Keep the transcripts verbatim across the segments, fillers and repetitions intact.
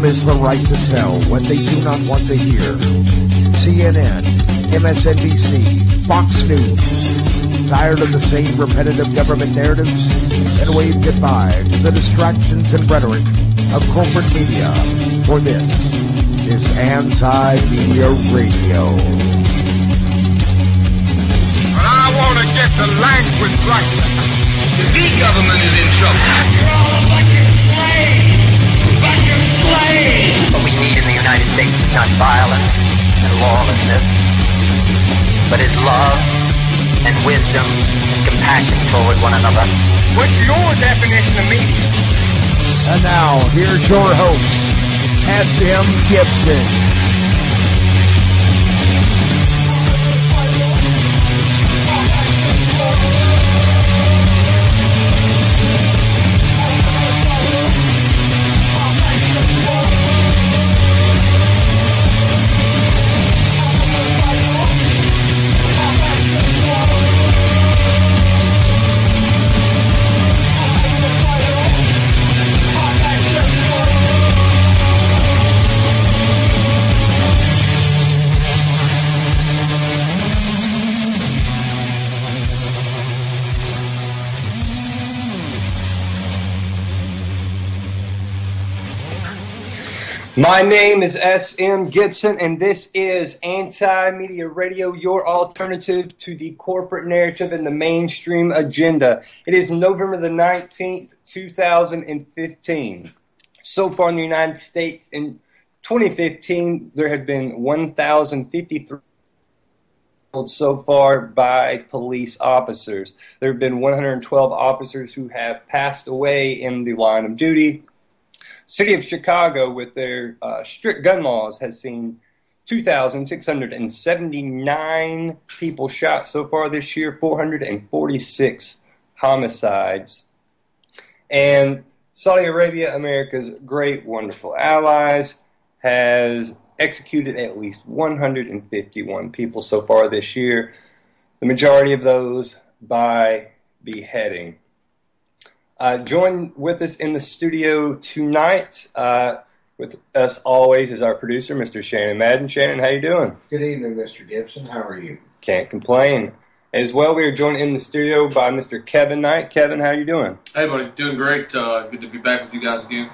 is the right to tell what they do not want to hear. C N N, M S N B C, Fox News. Tired of the same repetitive government narratives? And wave goodbye to the distractions and rhetoric of corporate media. For this is Anti-Media Radio. But I want to get the language right. The government is in trouble. You're all a bunch of slaves! A bunch of slaves! What we need in the United States is not violence and lawlessness, but is love and wisdom and compassion toward one another. What's your definition of media? And now, here's your host, S M Gibson. My name is S M Gibson, and this is Anti-Media Radio, your alternative to the corporate narrative and the mainstream agenda. It is November the nineteenth, two thousand fifteen. So far in the United States, in twenty fifteen, there have been one thousand fifty-three killed so far by police officers. There have been one hundred twelve officers who have passed away in the line of duty. City of Chicago, with their uh, strict gun laws, has seen two thousand six hundred seventy-nine people shot so far this year, four hundred forty-six homicides. And Saudi Arabia, America's great, wonderful allies, has executed at least one hundred fifty-one people so far this year, the majority of those by beheading. Uh, joined with us in the studio tonight, uh, with us always, is our producer, Mister Shannon Madden. Shannon, how you doing? Good evening, Mister Gibson. How are you? Can't complain. As well, we are joined in the studio by Mister Kevin Knight. Kevin, how you doing? Hey, buddy. Doing great. Uh, good to be back with you guys again.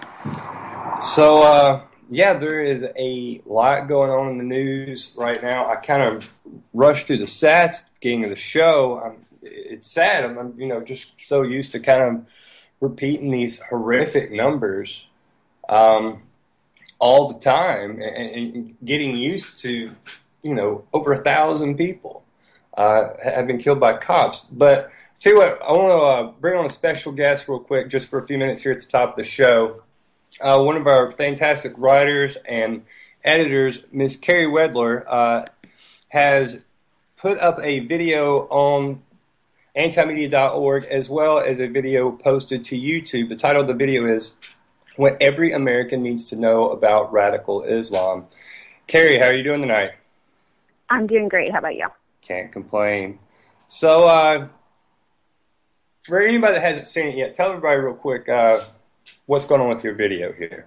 So, uh, yeah, there is a lot going on in the news right now. I kind of rushed through the stats at the beginning of the show. I'm, it's sad. I'm, I'm, you know, just so used to kind of repeating these horrific numbers um, all the time and, and getting used to, you know, over a thousand people uh, have been killed by cops. But tell you what, I want to uh, bring on a special guest real quick just for a few minutes here at the top of the show. Uh, one of our fantastic writers and editors, Miss Carrie Wedler, uh, has put up a video on antimedia dot org, as well as a video posted to YouTube. The title of the video is What Every American Needs to Know About Radical Islam. Carrie, how are you doing tonight? I'm doing great. How about you? Can't complain. So, uh, for anybody that hasn't seen it yet, tell everybody real quick uh, what's going on with your video here.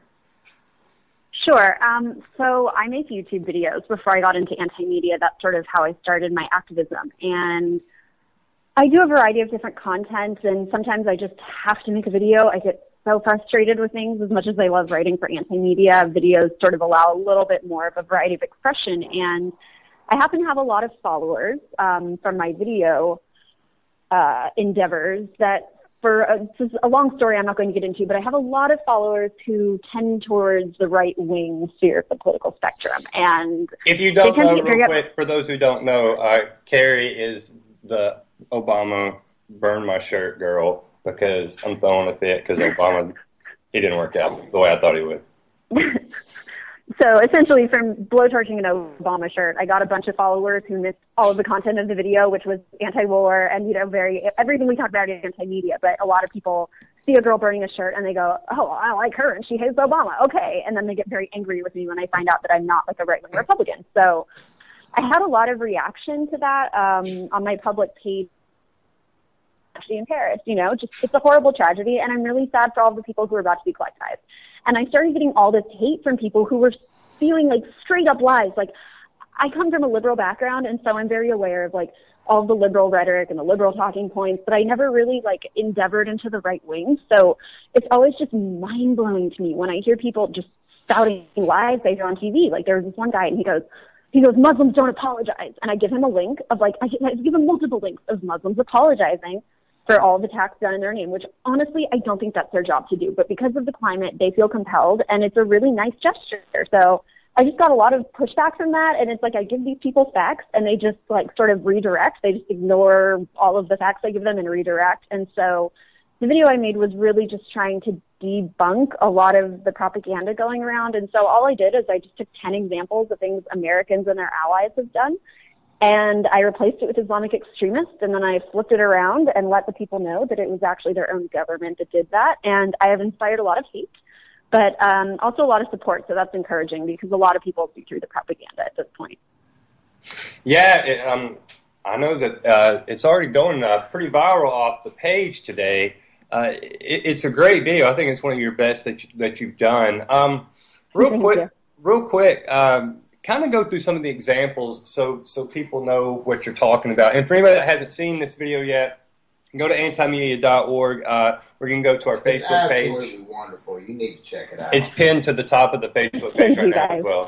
Sure. Um, so I make YouTube videos. Before I got into anti-media, that's sort of how I started my activism. And I do a variety of different content, and sometimes I just have to make a video. I get so frustrated with things. As much as I love writing for anti-media, videos sort of allow a little bit more of a variety of expression. And I happen to have a lot of followers um, from my video uh, endeavors that, for a, this is a long story I'm not going to get into, but I have a lot of followers who tend towards the right-wing sphere of the political spectrum. And if you don't know, real quick, for those who don't know, uh, Carrie is the Obama burn my shirt girl, because I'm throwing a fit because Obama, he didn't work out the way I thought he would. So essentially, from blowtorching an Obama shirt, I got a bunch of followers who missed all of the content of the video, which was anti-war and, you know, very everything we talked about is anti-media. But a lot of people see a girl burning a shirt and they go, "Oh, I like her and she hates Obama." Okay, and then they get very angry with me when I find out that I'm not like a right-wing Republican. So I had a lot of reaction to that um, on my public page. Actually, in Paris, you know, just it's a horrible tragedy, and I'm really sad for all the people who are about to be collectivized. And I started getting all this hate from people who were spewing like straight up lies. Like, I come from a liberal background, and so I'm very aware of like all the liberal rhetoric and the liberal talking points, but I never really like endeavored into the right wing. So it's always just mind blowing to me when I hear people just spouting lies they hear on T V. Like, there was this one guy, and he goes, he goes, Muslims don't apologize. And I give him a link of like, I give him multiple links of Muslims apologizing for all the attacks done in their name, which honestly, I don't think that's their job to do. But because of the climate, they feel compelled, and it's a really nice gesture. So I just got a lot of pushback from that, and it's like I give these people facts, and they just like sort of redirect. They just ignore all of the facts I give them and redirect. And so the video I made was really just trying to debunk a lot of the propaganda going around. And so all I did is I just took ten examples of things Americans and their allies have done, and I replaced it with Islamic extremists, and then I flipped it around and let the people know that it was actually their own government that did that. And I have inspired a lot of hate, but um, also a lot of support, so that's encouraging because a lot of people see through the propaganda at this point. Yeah, it, um, I know that uh, it's already going uh, pretty viral off the page today. Uh, it, it's a great video. I think it's one of your best that, you, that you've done. Um, real Thank quick, you. real quick, um, kind of go through some of the examples so so people know what you're talking about. And for anybody that hasn't seen this video yet, go to anti media dot org, uh, or you can go to our It's Facebook page. absolutely wonderful. You need to check it out. It's pinned to the top of the Facebook page Thank right you, now guys. as well.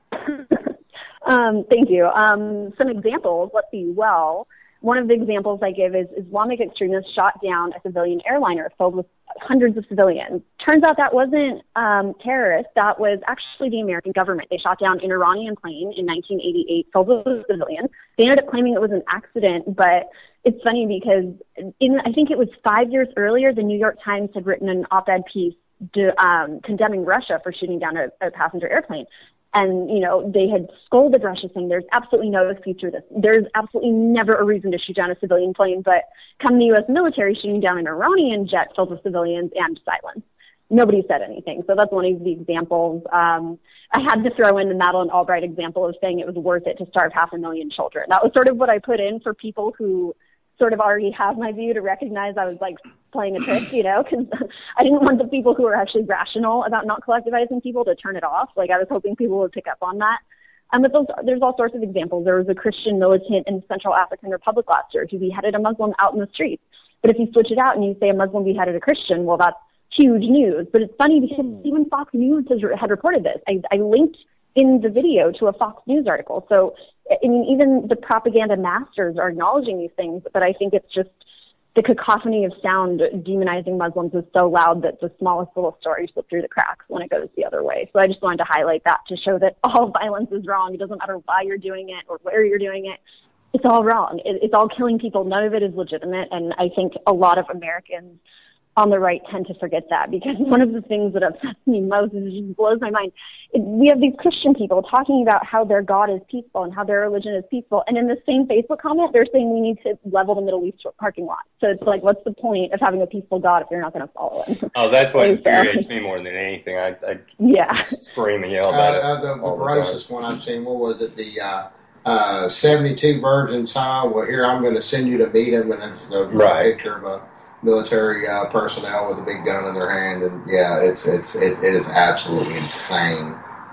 um, thank you. Um, some examples, let's see, well, one of the examples I give is Islamic extremists shot down a civilian airliner filled with hundreds of civilians. Turns out that wasn't um, terrorists. That was actually the American government. They shot down an Iranian plane in nineteen eighty-eight filled with civilians. They ended up claiming it was an accident, but it's funny because in, I think it was five years earlier, the New York Times had written an op-ed piece to, um, condemning Russia for shooting down a, a passenger airplane. And, you know, they had scolded Russia saying there's absolutely no excuse for this. There's absolutely never a reason to shoot down a civilian plane, but come the U S military shooting down an Iranian jet filled with civilians and silence. Nobody said anything. So that's one of the examples. Um, I had to throw in the Madeleine Albright example of saying it was worth it to starve half a million children. That was sort of what I put in for people who sort of already have my view to recognize I was like playing a trick, you know, because I didn't want the people who were actually rational about not collectivizing people to turn it off. Like, I was hoping people would pick up on that. Um, but those, there's all sorts of examples. There was a Christian militant in Central African Republic last year who beheaded a Muslim out in the streets. But if you switch it out and you say a Muslim beheaded a Christian, well, that's huge news. But it's funny because even Fox News has, had reported this. I, I linked in the video to a Fox News article. So, I mean, even the propaganda masters are acknowledging these things, but I think it's just the cacophony of sound demonizing Muslims is so loud that the smallest little story slips through the cracks when it goes the other way. So I just wanted to highlight that to show that all violence is wrong. It doesn't matter why you're doing it or where you're doing it. It's all wrong. It, it's all killing people. None of it is legitimate. And I think a lot of Americans on the right tend to forget that, because one of the things that upsets me most is it just blows my mind. It, we have these Christian people talking about how their God is peaceful and how their religion is peaceful. And in the same Facebook comment, they're saying we need to level the Middle East parking lot. So it's like, what's the point of having a peaceful God if you're not going to follow him? Oh, that's what infuriates me more than anything. I, I yeah. scream and yell about uh, it. Uh, the grossest one I've seen, what was it? The uh, uh, seventy-two virgins, huh? Well, here, I'm going to send you to meet him. And it's a right. picture of a military uh, personnel with a big gun in their hand, and yeah, it's it's it, it is absolutely insane.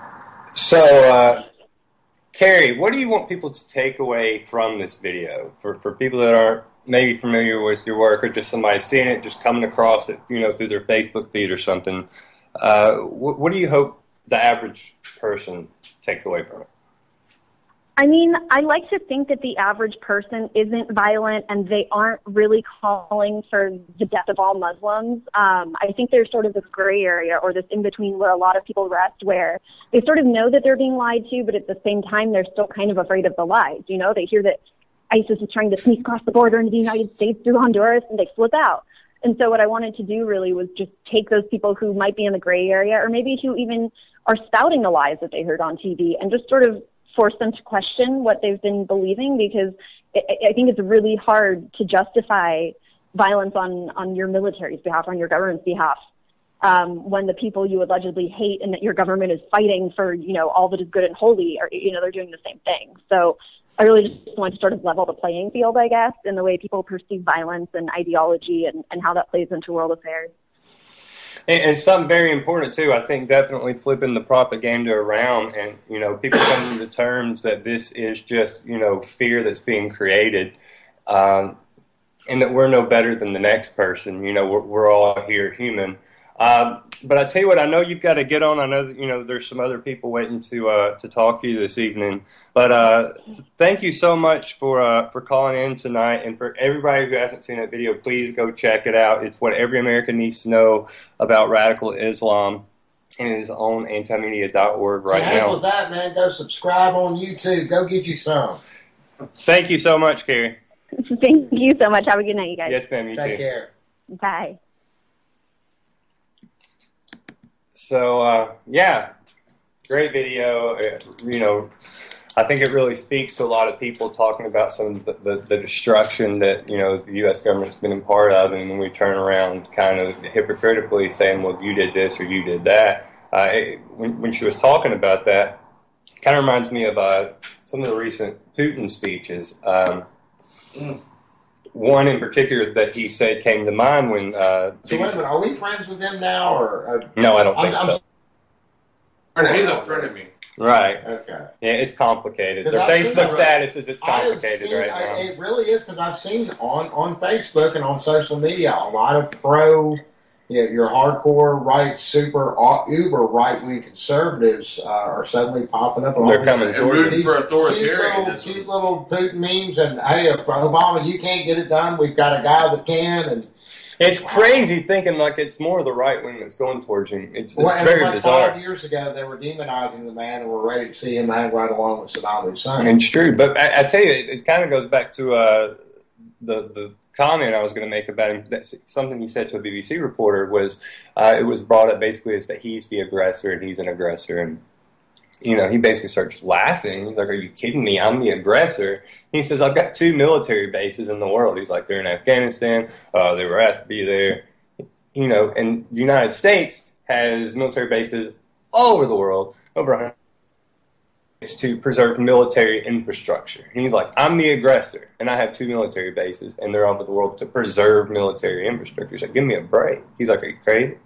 So, uh, Carrie, what do you want people to take away from this video for for people that aren't maybe familiar with your work, or just somebody seeing it, just coming across it, you know, through their Facebook feed or something? Uh, what, what do you hope the average person takes away from it? I mean, I like to think that the average person isn't violent and they aren't really calling for the death of all Muslims. Um, I think there's sort of this gray area or this in-between where a lot of people rest, where they sort of know that they're being lied to, but at the same time, they're still kind of afraid of the lies. You know, they hear that ISIS is trying to sneak across the border into the United States through Honduras, and they flip out. And so what I wanted to do really was just take those people who might be in the gray area, or maybe who even are spouting the lies that they heard on T V, and just sort of force them to question what they've been believing, because I think it's really hard to justify violence on, on your military's behalf, on your government's behalf, um, when the people you allegedly hate and that your government is fighting for, you know, all that is good and holy, or, you know, they're doing the same thing. So I really just want to sort of level the playing field, I guess, in the way people perceive violence and ideology and, and how that plays into world affairs. And, and something very important, too, I think definitely flipping the propaganda around and, you know, people coming to terms that this is just, you know, fear that's being created um, and that we're no better than the next person. You know, we're, we're all here human. Um, but I tell you what, I know you've got to get on. I know that, you know, there's some other people waiting to uh, to talk to you this evening. But uh, thank you so much for uh, for calling in tonight. And for everybody who hasn't seen that video, please go check it out. It's what every American needs to know about radical Islam. And it is on anti media dot org right so heck now. with that, man. Go subscribe on YouTube. Go get you some. Thank you so much, Carrie. Thank you so much. Have a good night, you guys. Yes, ma'am. You Take too. care. Bye. So, uh, yeah, great video. Uh, you know, I think it really speaks to a lot of people talking about some of the, the, the destruction that, you know, the U S government's been a part of, and when we turn around kind of hypocritically saying, well, you did this or you did that. Uh, it, when, when she was talking about that, it kind of reminds me of uh, some of the recent Putin speeches. Um, Mm. One in particular that he said came to mind when... Uh, so wait a minute, are we friends with him now? or? or no, I don't I'm, think I'm, so. I'm, he's a friend of me. Right. Okay. Yeah, it's complicated. Their I've Facebook seen, status is it's I have complicated seen, right I, now. it really is, because I've seen on, on Facebook and on social media a lot of pro, you know, your hardcore right, super, uh, uber right-wing conservatives uh, are suddenly popping up. They're coming and rooting for Cute little, authoritarianism. cute little Putin memes, and hey, if Obama, you can't get it done, we've got a guy that can. And It's crazy thinking like it's more the right wing that's going towards him. It's, it's well, and very it was like bizarre. Five years ago, they were demonizing the man and were ready to see him hang right along with Saddam Hussein. It's true, but I, I tell you, it, it kind of goes back to uh, the the comment I was going to make about him. That, something he said to a B B C reporter was uh, it was brought up basically as that he's the aggressor and he's an aggressor, and you know he basically starts laughing. He's like, "Are you kidding me? I'm the aggressor." He says, "I've got two military bases in the world." He's like, "They're in Afghanistan. Uh, they were asked to be there." You know, and the United States has military bases all over the world, over one hundred. It's to preserve military infrastructure. And he's like, I'm the aggressor, and I have two military bases, and they're all over the world to preserve military infrastructure. He's like, give me a break. He's like, are you crazy?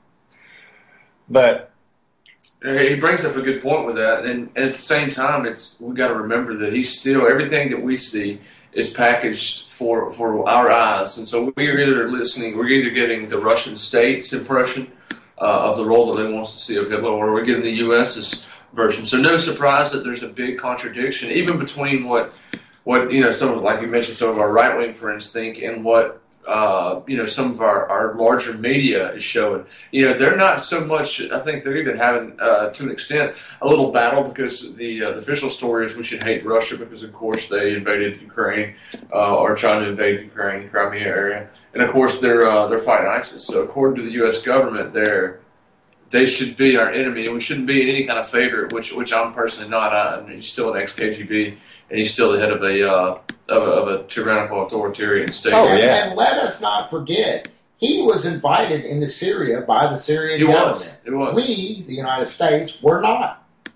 But he brings up a good point with that, and, and at the same time, it's we got to remember that he's still everything that we see is packaged for for our eyes, and so we're either listening, we're either getting the Russian state's impression uh, of the role that they want us to see of Hitler, or we're getting the U S's version. So no surprise that there's a big contradiction, even between what, what you know, some of, like you mentioned, some of our right wing friends think, and what uh, you know, some of our, our larger media is showing. You know, they're not so much. I think they're even having, uh, to an extent, a little battle, because the uh, the official story is we should hate Russia because, of course, they invaded Ukraine uh, or trying to invade Ukraine, Crimea area, and of course they're uh, they're fighting ISIS. So according to the U S government, they're they should be our enemy, and we shouldn't be any kind of favorite, which which I'm personally not. I, he's still an ex-K G B, and he's still the head of a uh, of, a, of a tyrannical authoritarian state. Oh, and, yeah. and let us not forget, he was invited into Syria by the Syrian It government. was. It was. We, the United States, were not.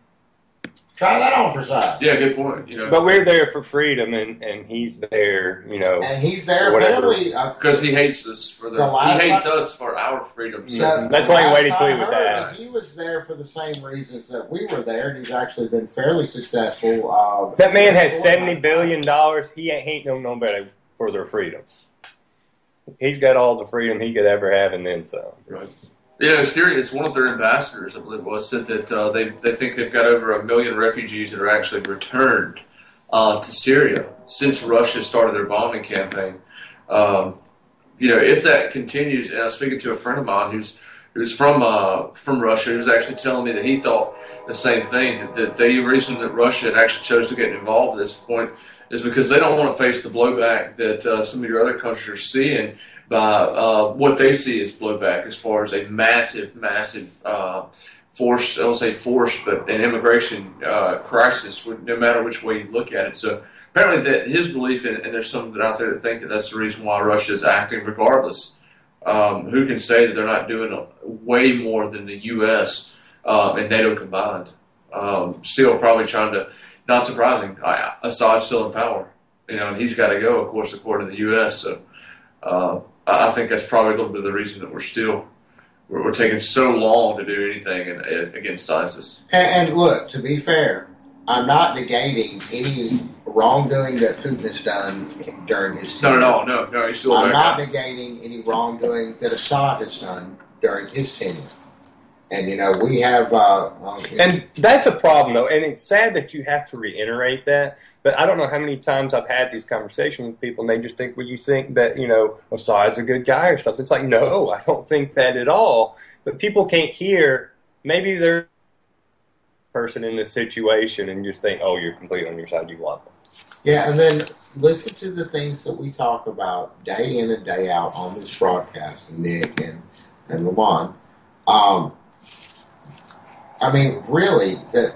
Try that on for size. Yeah, good point. You know, but we're there for freedom, and, and he's there, you know. And he's there Whatever. apparently uh, because he hates us for the, The last he hates time- us for our freedom. So the- That's the why he last waited till he I was heard, asked. He was there for the same reasons that we were there, and he's actually been fairly successful. Uh, That man has seventy billion dollars. He ain't, he ain't no nobody for their freedom. He's got all the freedom he could ever have, and then some. right. You know, Syria is one of their ambassadors, I believe it was, said that uh, they they think they've got over a million refugees that are actually returned uh, to Syria since Russia started their bombing campaign. Um, you know, if that continues, and I was speaking to a friend of mine who's who's from uh, from Russia, who was actually telling me that he thought the same thing, that, that the reason that Russia had actually chose to get involved at this point is because they don't want to face the blowback that uh, some of your other countries are seeing by uh, what they see as blowback, as far as a massive, massive uh, force, I don't say force, but an immigration uh, crisis, no matter which way you look at it. So apparently that his belief, in, and there's some that out there that think that that's the reason why Russia is acting regardless. Um, who can say that they're not doing a, way more than the U S uh, and NATO combined? Um, still probably trying to, not surprising, I, Assad's still in power, you know, and he's got to go, of course, according to the U S. So uh, I think that's probably a little bit of the reason that we're still we're, we're taking so long to do anything in, in, against ISIS. And, and look, to be fair, I'm not negating any wrongdoing that Putin has done during his tenure. No, no, no, no. He's still I'm back not up. negating any wrongdoing that Assad has done during his tenure. And, you know, we have... Uh, um, and that's a problem, though. And it's sad that you have to reiterate that. But I don't know how many times I've had these conversations with people, and they just think, well, you think that, you know, Assad's a good guy or something. It's like, no, I don't think that at all. But people can't hear, maybe they're a person in this situation and just think, oh, you're completely on your side, you love them. Yeah, and then listen to the things that we talk about day in and day out on this broadcast, Nick and, and Lamont. Um... I mean, really, that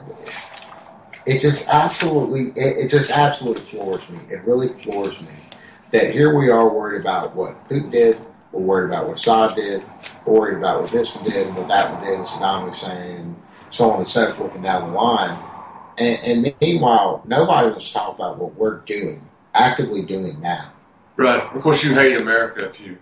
it just absolutely, it, it just absolutely floors me. It really floors me that here we are worried about what Putin did, we're worried about what Assad did, we're worried about what this one did and what that one did, and Saddam Hussein, and so on and so forth, and down the line. And, and meanwhile, nobody wants to talk about what we're doing, actively doing now. Right. Of course, you hate America if you.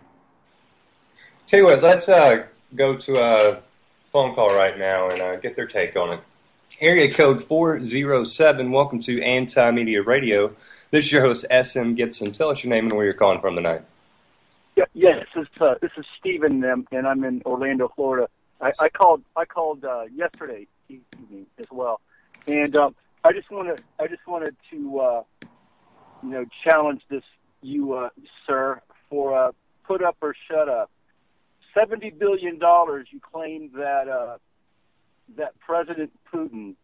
Tell you what, let's uh, go to a phone call right now and uh, get their take on it. Area code four oh seven, welcome to Anti-Media Radio. This is your host, S M Gibson. Tell us your name and where you're calling from tonight. Yeah, yes, this is, uh, this is Stephen, um, and I'm in Orlando, Florida. I, I called I called uh, yesterday evening as well, and um, I just wanted I just wanted to uh, you know challenge this you uh, sir for uh, put up or shut up. Seventy billion dollars. You claim that uh, that President Putin,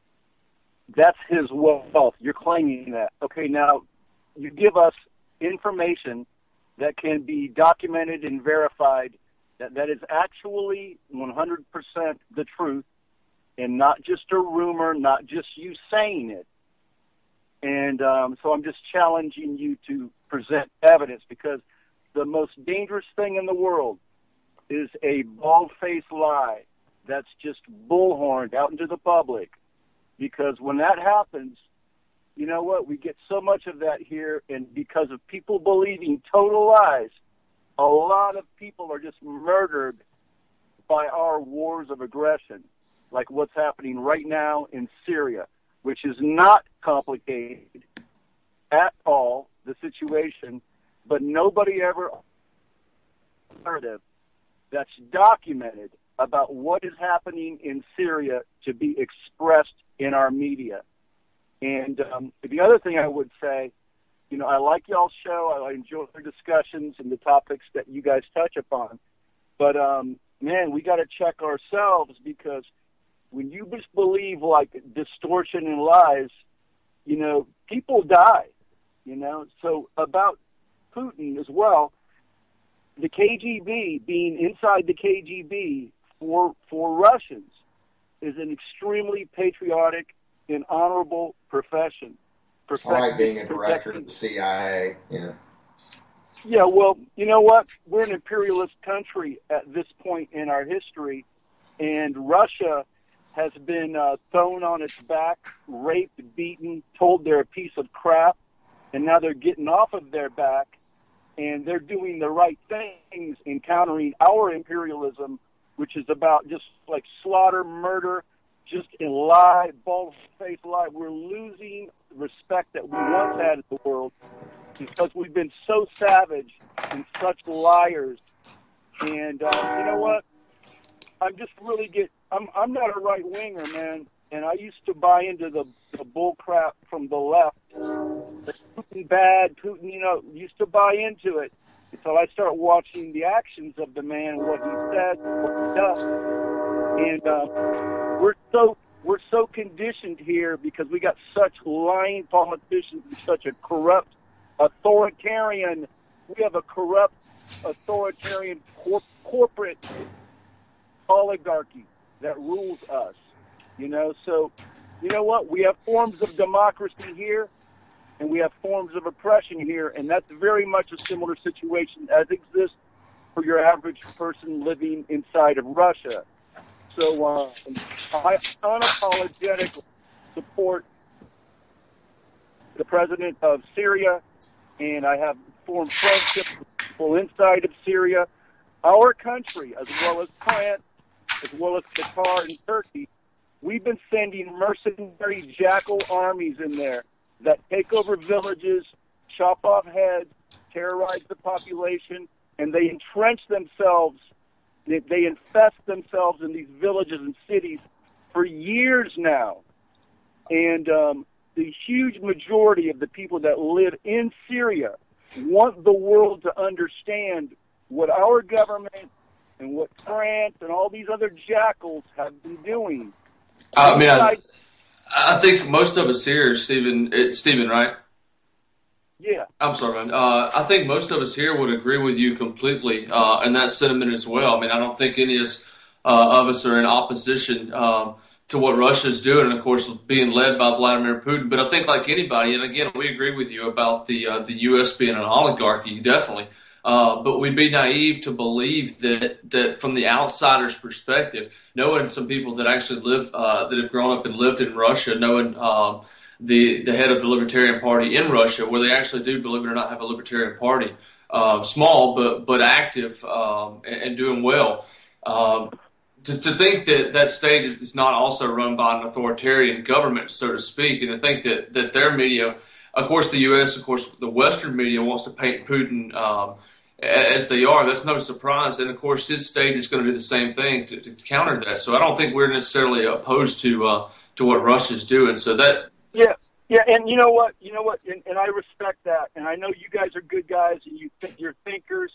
that's his wealth. You're claiming that. Okay, now you give us information that can be documented and verified that that is actually one hundred percent the truth, and not just a rumor, not just you saying it. And um, so I'm just challenging you to present evidence, because the most dangerous thing in the world is a bald-faced lie that's just bullhorned out into the public. Because when that happens, you know what? We get so much of that here, and because of people believing total lies, a lot of people are just murdered by our wars of aggression, like what's happening right now in Syria, which is not complicated at all, the situation, but nobody ever narrative that's documented about what is happening in Syria to be expressed in our media. And um, the other thing I would say, you know, I like y'all's show. I enjoy the discussions and the topics that you guys touch upon. But, um, man, we got to check ourselves, because when you just believe, like, distortion and lies, you know, people die, you know. So about Putin as well, the K G B, being inside the K G B for for Russians, is an extremely patriotic and honorable profession. It's like being a director of the C I A. Yeah. Yeah, well, you know what? We're an imperialist country at this point in our history, and Russia has been uh, thrown on its back, raped, beaten, told they're a piece of crap, and now they're getting off of their back, and they're doing the right things in countering our imperialism, which is about just like slaughter, murder, just a lie, bald-faced lie. We're losing respect that we once had in the world because we've been so savage and such liars. And uh, you know what? I'm just really get. I'm I'm not a right winger, man, and I used to buy into the the bull crap from the left. Putin bad, Putin, you know, used to buy into it until I start watching the actions of the man, what he said, what he does, and uh, we're so we're so conditioned here because we got such lying politicians and such a corrupt authoritarian. We have a corrupt authoritarian cor- corporate oligarchy that rules us, you know. So, you know what? We have forms of democracy here, and we have forms of oppression here, and that's very much a similar situation as exists for your average person living inside of Russia. So uh, I unapologetically support the president of Syria, and I have formed friendships with people inside of Syria. our country, as well as France, as well as Qatar and Turkey, we've been sending mercenary jackal armies in there that take over villages, chop off heads, terrorize the population, and they entrench themselves, they, they infest themselves in these villages and cities for years now. And um, the huge majority of the people that live in Syria want the world to understand what our government and what France and all these other jackals have been doing. I mean, I, I think most of us here, Stephen, it's Stephen, right? Yeah. I'm sorry, man. Uh, I think most of us here would agree with you completely uh, in that sentiment as well. I mean, I don't think any of us, uh, of us are in opposition um, to what Russia's doing, and of course, being led by Vladimir Putin. But I think, like anybody, and again, we agree with you about the uh, the U S being an oligarchy, definitely. Uh, but we'd be naive to believe that, that from the outsider's perspective, knowing some people that actually live, uh, that have grown up and lived in Russia, knowing um, the the head of the Libertarian Party in Russia, where they actually do, believe it or not, have a Libertarian Party, uh, small but but active um, and, and doing well. Um, to, to think that that state is not also run by an authoritarian government, so to speak, and to think that, that their media, of course, the U S, of course, the Western media wants to paint Putin um, as they are. That's no surprise. And, of course, his state is going to do the same thing to, to counter that. So I don't think we're necessarily opposed to uh, to what Russia's doing. So that yeah, yeah, and you know what, you know what, and, and I respect that. And I know you guys are good guys, and you think you're thinkers.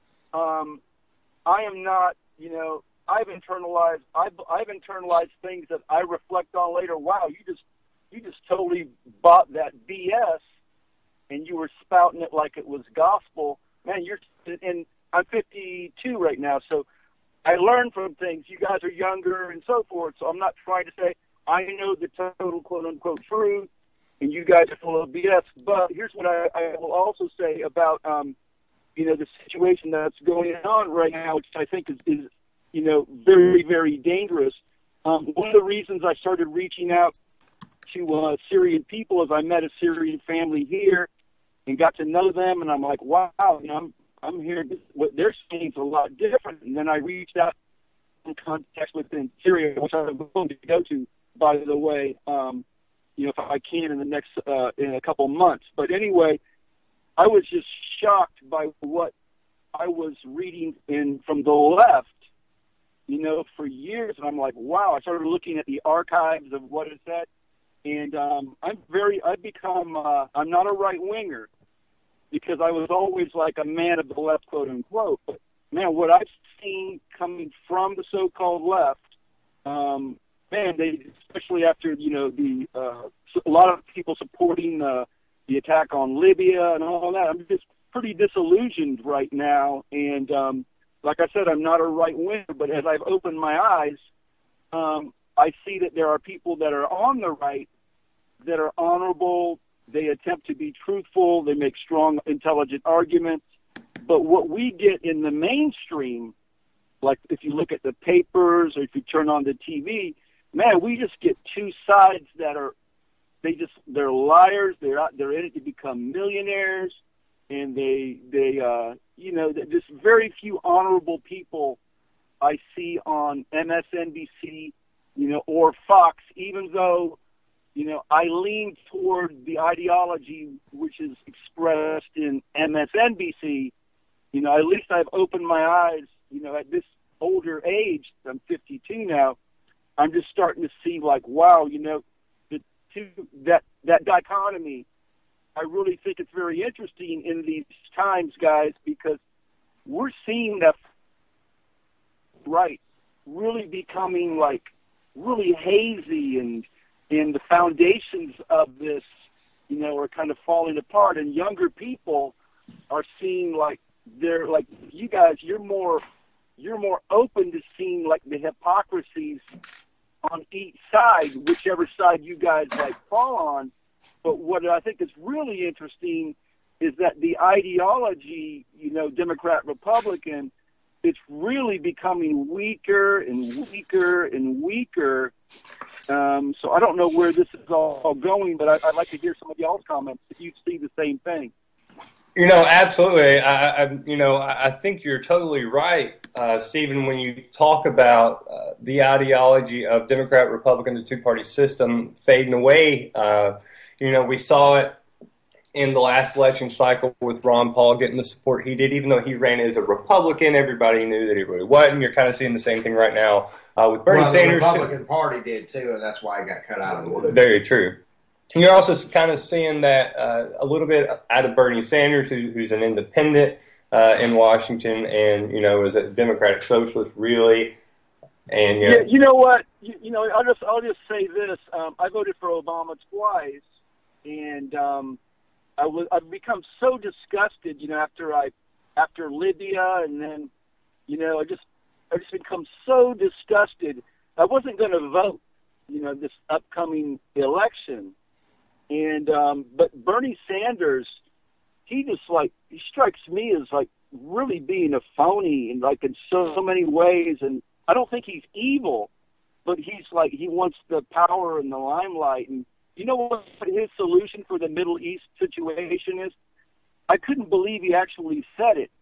Um, I am not. You know, I've internalized. I've I've internalized things that I reflect on later. Wow, you just. You just totally bought that B S, and you were spouting it like it was gospel. Man, you're and I'm fifty-two right now, so I learned from things. You guys are younger and so forth, so I'm not trying to say I know the total quote-unquote truth, and you guys are full of B S. But here's what I, I will also say about, um, you know, the situation that's going on right now, which I think is, is you know, very, very dangerous. Um, one of the reasons I started reaching out to uh, Syrian people as I met a Syrian family here and got to know them, and I'm like, wow, you know, I'm I'm hearing what they're saying is a lot different. And then I reached out in context within Syria, which I'm going to go to, by the way, um, you know, if I can in the next uh, in a couple months. But anyway, I was just shocked by what I was reading in from the left, you know, for years, and I'm like, wow. I started looking at the archives of what it said. And um, I'm very, I've become, uh, I'm not a right winger because I was always like a man of the left, quote unquote. But man, what I've seen coming from the so-called left, um, man, they, especially after, you know, the, uh, a lot of people supporting uh, the attack on Libya and all that, I'm just pretty disillusioned right now. And um, like I said, I'm not a right winger, but as I've opened my eyes, um, I see that there are people that are on the right that are honorable. They attempt to be truthful. They make strong, intelligent arguments. But what we get in the mainstream, like if you look at the papers or if you turn on the T V, man, we just get two sides that are, they just, they're liars. They're out, they're in it to become millionaires. And they, they, uh, you know, just very few honorable people I see on M S N B C, you know, or Fox, even though, you know, I lean toward the ideology which is expressed in M S N B C. You know, at least I've opened my eyes, you know, at this older age, I'm fifty-two now, I'm just starting to see like, wow, you know, the two, that, that dichotomy, I really think it's very interesting in these times, guys, because we're seeing that right really becoming like really hazy, and and the foundations of this, you know, are kind of falling apart, and younger people are seeing like they're like you guys, you're more you're more open to seeing like the hypocrisies on each side, whichever side you guys like fall on. But what I think is really interesting is that the ideology, you know, Democrat, Republican, it's really becoming weaker and weaker and weaker. Um, so I don't know where this is all going, but I, I'd like to hear some of y'all's comments if you see the same thing. You know, absolutely. I, I you know, I think you're totally right, uh, Stephen, when you talk about uh, the ideology of Democrat, Republican, the two-party system fading away. Uh, you know, we saw it in the last election cycle with Ron Paul getting the support he did, even though he ran as a Republican. Everybody knew that he really wasn't. You're kind of seeing the same thing right now uh, with Bernie well, Sanders. The Republican Party did too, and that's why he got cut out of the loop. Very true. You're also kind of seeing that uh, a little bit out of Bernie Sanders, who, who's an independent uh, in Washington, and you know is a Democratic socialist, really. And you know, yeah, you know what? You, you know, I'll just I'll just say this: um, I voted for Obama twice, and um, I was I've become so disgusted. You know, after I after Libya, and then you know, I just I just become so disgusted. I wasn't going to vote. You know, this upcoming election. And um, but Bernie Sanders, he just like he strikes me as like really being a phony and like in so, so many ways. And I don't think he's evil, but he's like he wants the power and the limelight. And you know what his solution for the Middle East situation is? I couldn't believe he actually said it.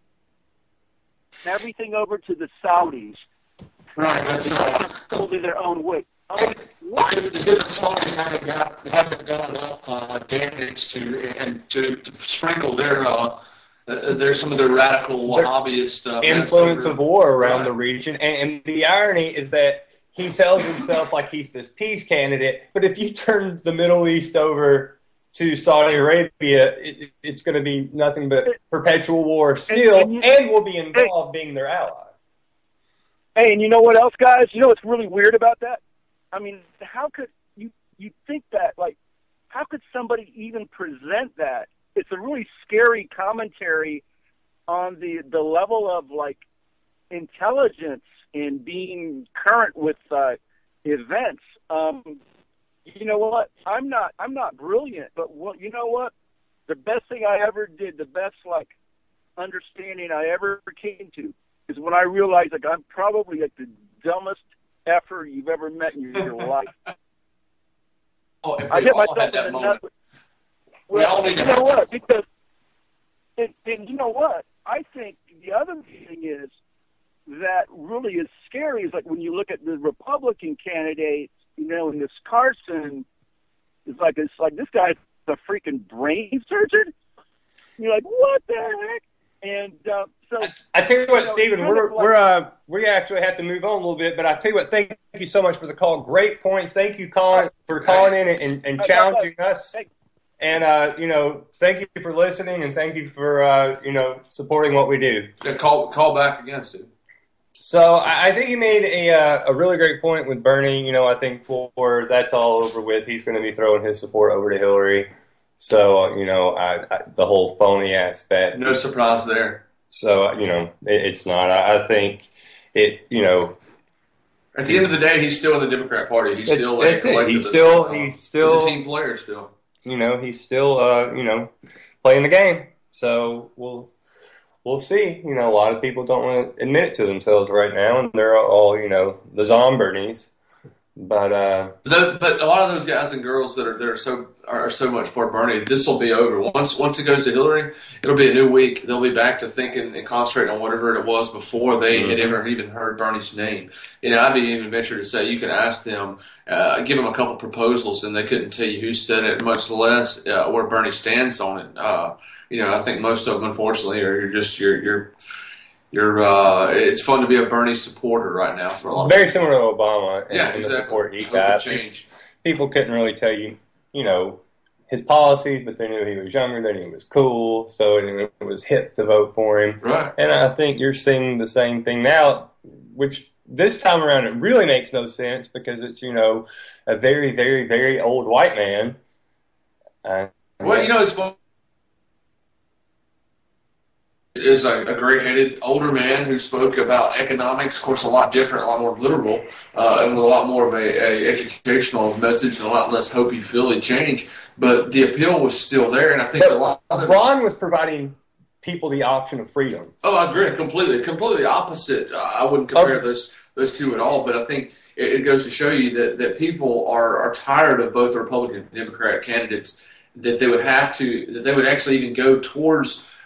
Everything over to the Saudis. Right. That's uh, go their own way. What? The Saudis haven't got haven't got enough uh, damage to and to, to sprinkle their uh, uh, there's some of their radical Wahhabist uh, influence of war around right. the region. And, and the irony is that he sells himself like he's this peace candidate, but if you turn the Middle East over to Saudi Arabia, it, it's going to be nothing but perpetual war still, and, and, and we'll be involved being their ally. Hey, and you know what else, guys? You know what's really weird about that? I mean, how could you you think that? Like, how could somebody even present that? It's a really scary commentary on the the level of like intelligence and being current with uh, events. Um, you know what? I'm not I'm not brilliant, but what you know what? The best thing I ever did, the best like understanding I ever came to, is when I realized like I'm probably like the dumbest effer you've ever met in your life. Oh, if we I get all myself had that in moment. Well, we all need you to know have what? that. Because and, and you know what? I think the other thing is that really is scary is like when you look at the Republican candidates, you know, and this Carson is like it's like this guy's a freaking brain surgeon. And you're like, what the heck? And uh, so I tell you what, you know, Stephen, we're like, we're uh we actually have to move on a little bit, but I tell you what, thank you so much for the call. Great points. Thank you, Colin, for calling in and, and, and challenging us. And uh, you know, thank you for listening, and thank you for uh, you know supporting what we do. Yeah, call call back again, Steve. So I, I think you made a uh, a really great point with Bernie. You know, I think for that's all over with, he's going to be throwing his support over to Hillary. So, you know, I, I, the whole phony aspect. No surprise there. So, you know, it, it's not. I, I think it, you know. At the end of the day, he's still in the Democrat Party. He's still like, elected. He's still, uh, he's still. He's a team player still. You know, he's still, uh, you know, playing the game. So we'll, we'll see. You know, a lot of people don't want to admit it to themselves right now, and they're all, you know, the Zombernies. But uh, the, but a lot of those guys and girls that are that are so are so much for Bernie, this will be over once once it goes to Hillary. It'll be a new week. They'll be back to thinking and concentrating on whatever it was before they mm-hmm. had ever even heard Bernie's name. You know, I'd be even venture to say you can ask them, uh, give them a couple proposals, and they couldn't tell you who said it, much less uh, where Bernie stands on it. Uh, you know, I think most of them, unfortunately, are just your your. You're, uh, it's fun to be a Bernie supporter right now for a lot of Very people. similar to Obama and, yeah, and exactly. the support he Hope got. change. People couldn't really tell you, you know, his policies, but they knew he was younger, they knew he was cool, so it was hip to vote for him. Right. And I think you're seeing the same thing now, which this time around it really makes no sense because it's, you know, a very, very, very old white man. Uh, well, you know, it's fun. Is a, a great-headed older man who spoke about economics, of course, a lot different, a lot more liberal, uh, and with a lot more of a, a educational message and a lot less hopey-feely change. But the appeal was still there, and I think but a lot of Ron was providing people the option of freedom. Oh, I agree completely. Completely opposite. Uh, I wouldn't compare okay. those those two at all, but I think it, it goes to show you that, that people are, are tired of both Republican and Democrat candidates, that they would have to, that they would actually even go towards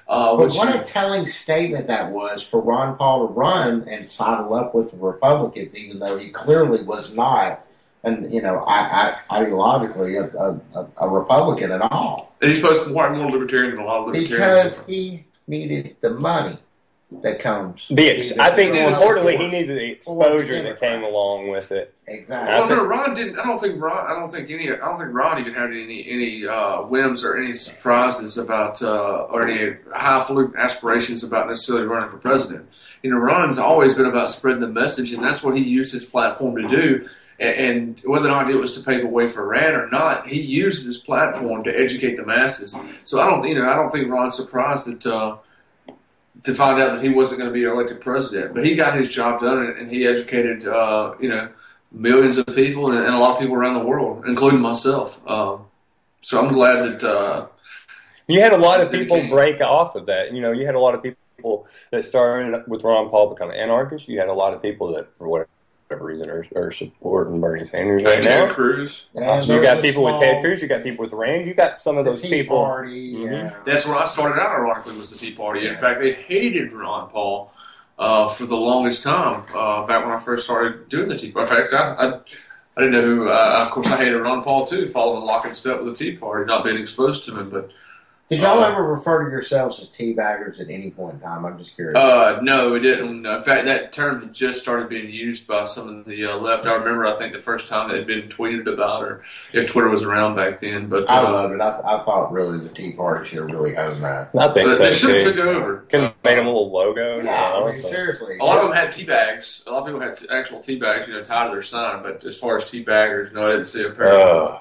Uh, but which what you, a telling statement that was for Ron Paul to run and sidle up with the Republicans, even though he clearly was not, and you know, I, I, ideologically a, a, a Republican at all. And he's supposed to be more libertarian than a lot of libertarians. Because he needed the money that comes. The, I think that importantly, he needed the exposure that came along with it. Exactly. Well, no, Ron didn't. I don't think Ron. I don't think any. I don't think Ron even had any any uh, whims or any surprises about uh, or any highfalutin aspirations about necessarily running for president. You know, Ron's always been about spreading the message, and that's what he used his platform to do. And, and whether or not it was to pave a way for Iran or not, he used this platform to educate the masses. So I don't, you know, I don't think Ron's surprised that. Uh, to find out that he wasn't going to be elected president. But he got his job done, and, and he educated, uh, you know, millions of people and, and a lot of people around the world, including myself. Um, so I'm glad that... Uh, you had a lot of people break off of that. You know, you had a lot of people that started with Ron Paul become anarchists. You had a lot of people that, for whatever reason, are, are supporting Bernie Sanders right now. Ted Cruz. And you got people small, with Ted Cruz. You got people with Rand. You got some of the those Tea people. Party, mm-hmm. yeah. That's where I started out, ironically, was the Tea Party. In fact, they hated Ron Paul uh, for the longest time, uh, back when I first started doing the Tea Party. In fact, I, I, I didn't know who, uh, of course, I hated Ron Paul, too, following lock and step with the Tea Party, not being exposed to him, but... Did y'all uh, ever refer to yourselves as teabaggers at any point in time? I'm just curious. Uh, no, we didn't. In fact, that term had just started being used by some of the uh, left. I remember, I think, the first time it had been tweeted about, or if Twitter was around back then. But uh, I love it. I, I thought really the Tea Party should have really owned that. I think so, they should have too. took over. Could have made them a little logo. Yeah, you know, I mean, so. seriously. A lot of them had tea bags. A lot of people had t- actual tea bags, you know, tied to their sign. But as far as tea baggers, no, I didn't see a pair Uh,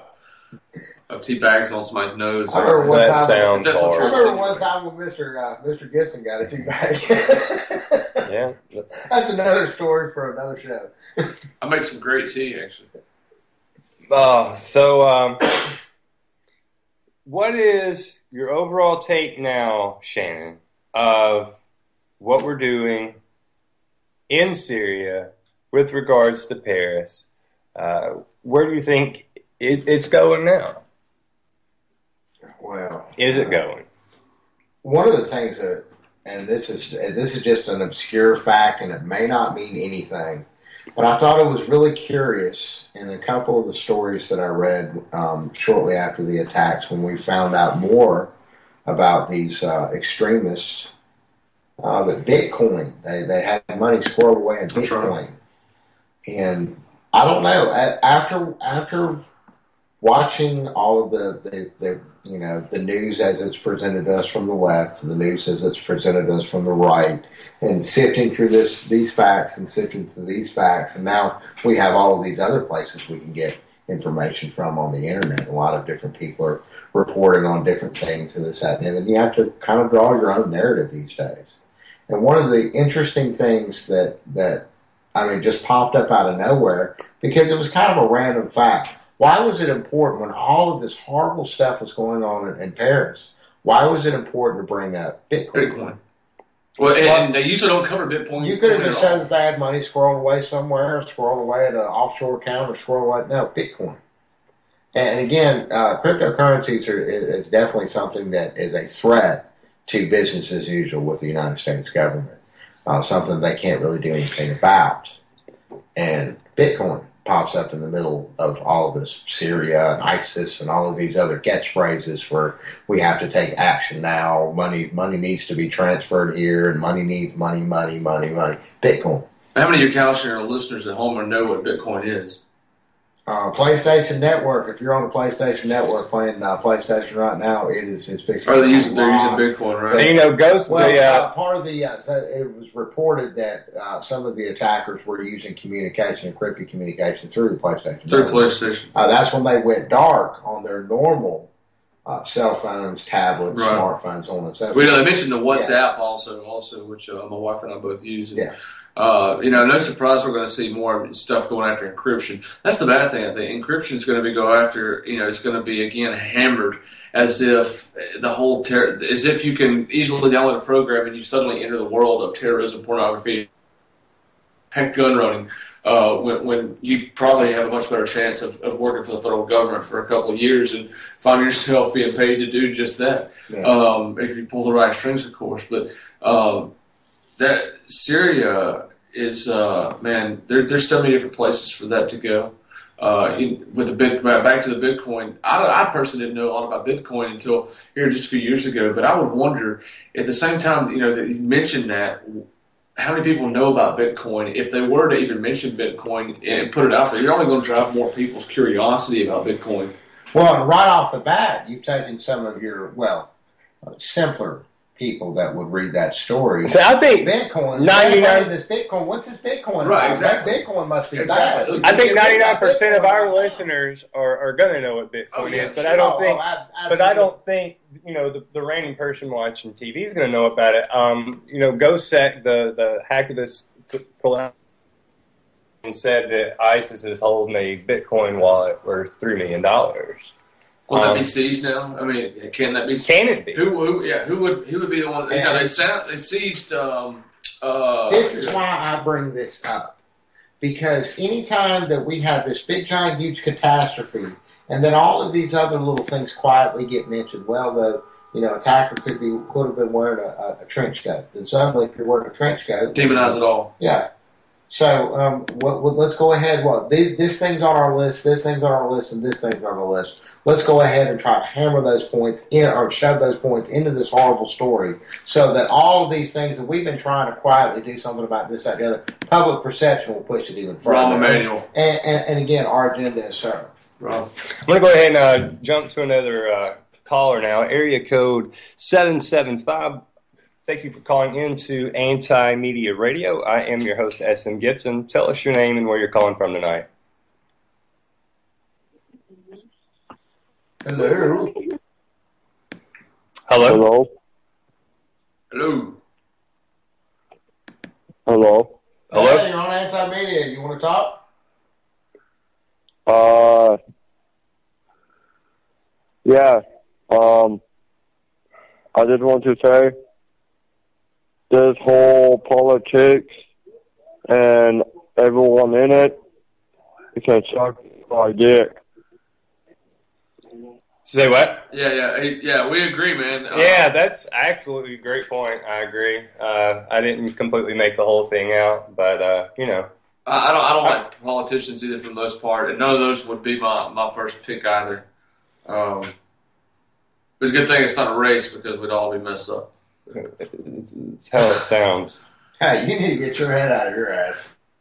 of tea bags on somebody's nose. I remember one that time. sounds That's what I hard. remember one time when Mister Uh, Mister Gibson got a tea bag. Yeah. That's another story for another show. I make some great tea, actually. Uh, so, um, what is your overall take now, Shannon, of what we're doing in Syria with regards to Paris? Uh, where do you think it, it's going now? Well, Is it going? one of the things that, and this is this is just an obscure fact, and it may not mean anything, but I thought it was really curious in a couple of the stories that I read um, shortly after the attacks, when we found out more about these uh, extremists, uh, that Bitcoin, they they had money squirreled away in That's Bitcoin, right. and I don't know after after watching all of the the, the you know, the news as it's presented to us from the left, the news as it's presented to us from the right, and sifting through this, these facts and sifting through these facts. And now we have all of these other places we can get information from on the internet. A lot of different people are reporting on different things and this, that, and then you have to kind of draw your own narrative these days. And one of the interesting things that, that I mean, just popped up out of nowhere, because it was kind of a random fact. Why was it important when all of this horrible stuff was going on in, in Paris? Why was it important to bring up Bitcoin? Bitcoin. Well, and, and they usually don't cover Bitcoin. You could have at just all. said that they had money squirreled away somewhere, or squirreled away at an offshore account, or squirreled away. No, Bitcoin. And again, uh, cryptocurrencies are, is definitely something that is a threat to business as usual with the United States government. Uh, something they can't really do anything about. And Bitcoin pops up in the middle of all of this Syria and ISIS and all of these other catchphrases for we have to take action now, money money needs to be transferred here, and money needs money, money, money, money. Bitcoin. How many of your Calshare listeners at home know what Bitcoin is? Uh, PlayStation Network. If you're on the PlayStation Network playing uh, PlayStation right now, it is it's fixing. Or they use they're using Bitcoin, right? And, you know, Ghost. Well, the, uh, uh, part of the uh, so it was reported that uh, some of the attackers were using communication, encrypted communication through the PlayStation. Through Network. PlayStation. Uh, that's when they went dark on their normal uh, cell phones, tablets, Right. smartphones, on and so forth. We know they mentioned the WhatsApp Yeah. also, also which uh, my wife and I both use. And, Yeah. Uh, you know, no surprise we're going to see more stuff going after encryption. That's the bad thing, I think. Encryption is going to be go after, you know, it's going to be, again, hammered as if the whole, ter- as if you can easily download a program and you suddenly enter the world of terrorism, pornography, heck, gun running, uh, when, when you probably have a much better chance of, of working for the federal government for a couple of years and find yourself being paid to do just that. Yeah. Um, if you pull the right strings, of course. But um, that Syria is, uh, man, there, there's so many different places for that to go. Uh, in, with the bit, back to the Bitcoin, I, I personally didn't know a lot about Bitcoin until here just a few years ago. But I would wonder, at the same time, you know, that you mentioned that, how many people know about Bitcoin? If they were to even mention Bitcoin and put it out there, you're only going to drive more people's curiosity about Bitcoin. Well, right off the bat, you've taken some of your, well, uh, simpler people that would read that story. So I think Bitcoin, ninety-nine this Bitcoin, what's this Bitcoin? Right, exactly. Bitcoin must be exactly. bad. I think ninety-nine percent of our listeners are, are going to know what Bitcoin oh, yeah, is, but sure. I don't oh, think, oh, but I don't think, you know, the, the random person watching T V is going to know about it. Um, you know, GoSec, the the hacktivist collapsed and said that ISIS is holding a Bitcoin wallet worth three million dollars. Will um, that be seized now? I mean, can that be? Can it be? Who? who yeah. Who would? Who would be the one? You know, they sound, they seized. Um, uh, this is why I bring this up, because anytime that we have this big, giant, huge catastrophe, and then all of these other little things quietly get mentioned. Well, the you know attacker could be could have been wearing a, a, a trench coat. Then suddenly, if you're wearing a trench coat, demonize it all. Yeah. So um, what, what, let's go ahead. Well, this, this thing's on our list, this thing's on our list, and this thing's on our list. Let's go ahead and try to hammer those points in, or shove those points into this horrible story, so that all of these things that we've been trying to quietly do something about, this, that, and the other, public perception will push it even further. Rahm Emanuel. And, and, and again, our agenda is served. Right. I'm going to go ahead and uh, jump to another uh, caller now. Area code seven seven five. Thank you for calling into Anti-Media Radio. I am your host, S M Gibson. Tell us your name and where you're calling from tonight. Hello. Hello. Hello. Hello. Hello. Hey, you're on Anti-Media. You want to talk? Uh, yeah. Um, I just want to say, this whole politics and everyone in it, it can suck my dick. Say what? Yeah, yeah, hey, yeah. We agree, man. Uh, Yeah, that's absolutely a great point. I agree. Uh, I didn't completely make the whole thing out, but uh, you know, I, I don't. I don't like politicians either, for the most part, and none of those would be my, my first pick either. Um, it's a good thing it's not a race, because we'd all be messed up. It's how it sounds. Hey, you need to get your head out of your ass.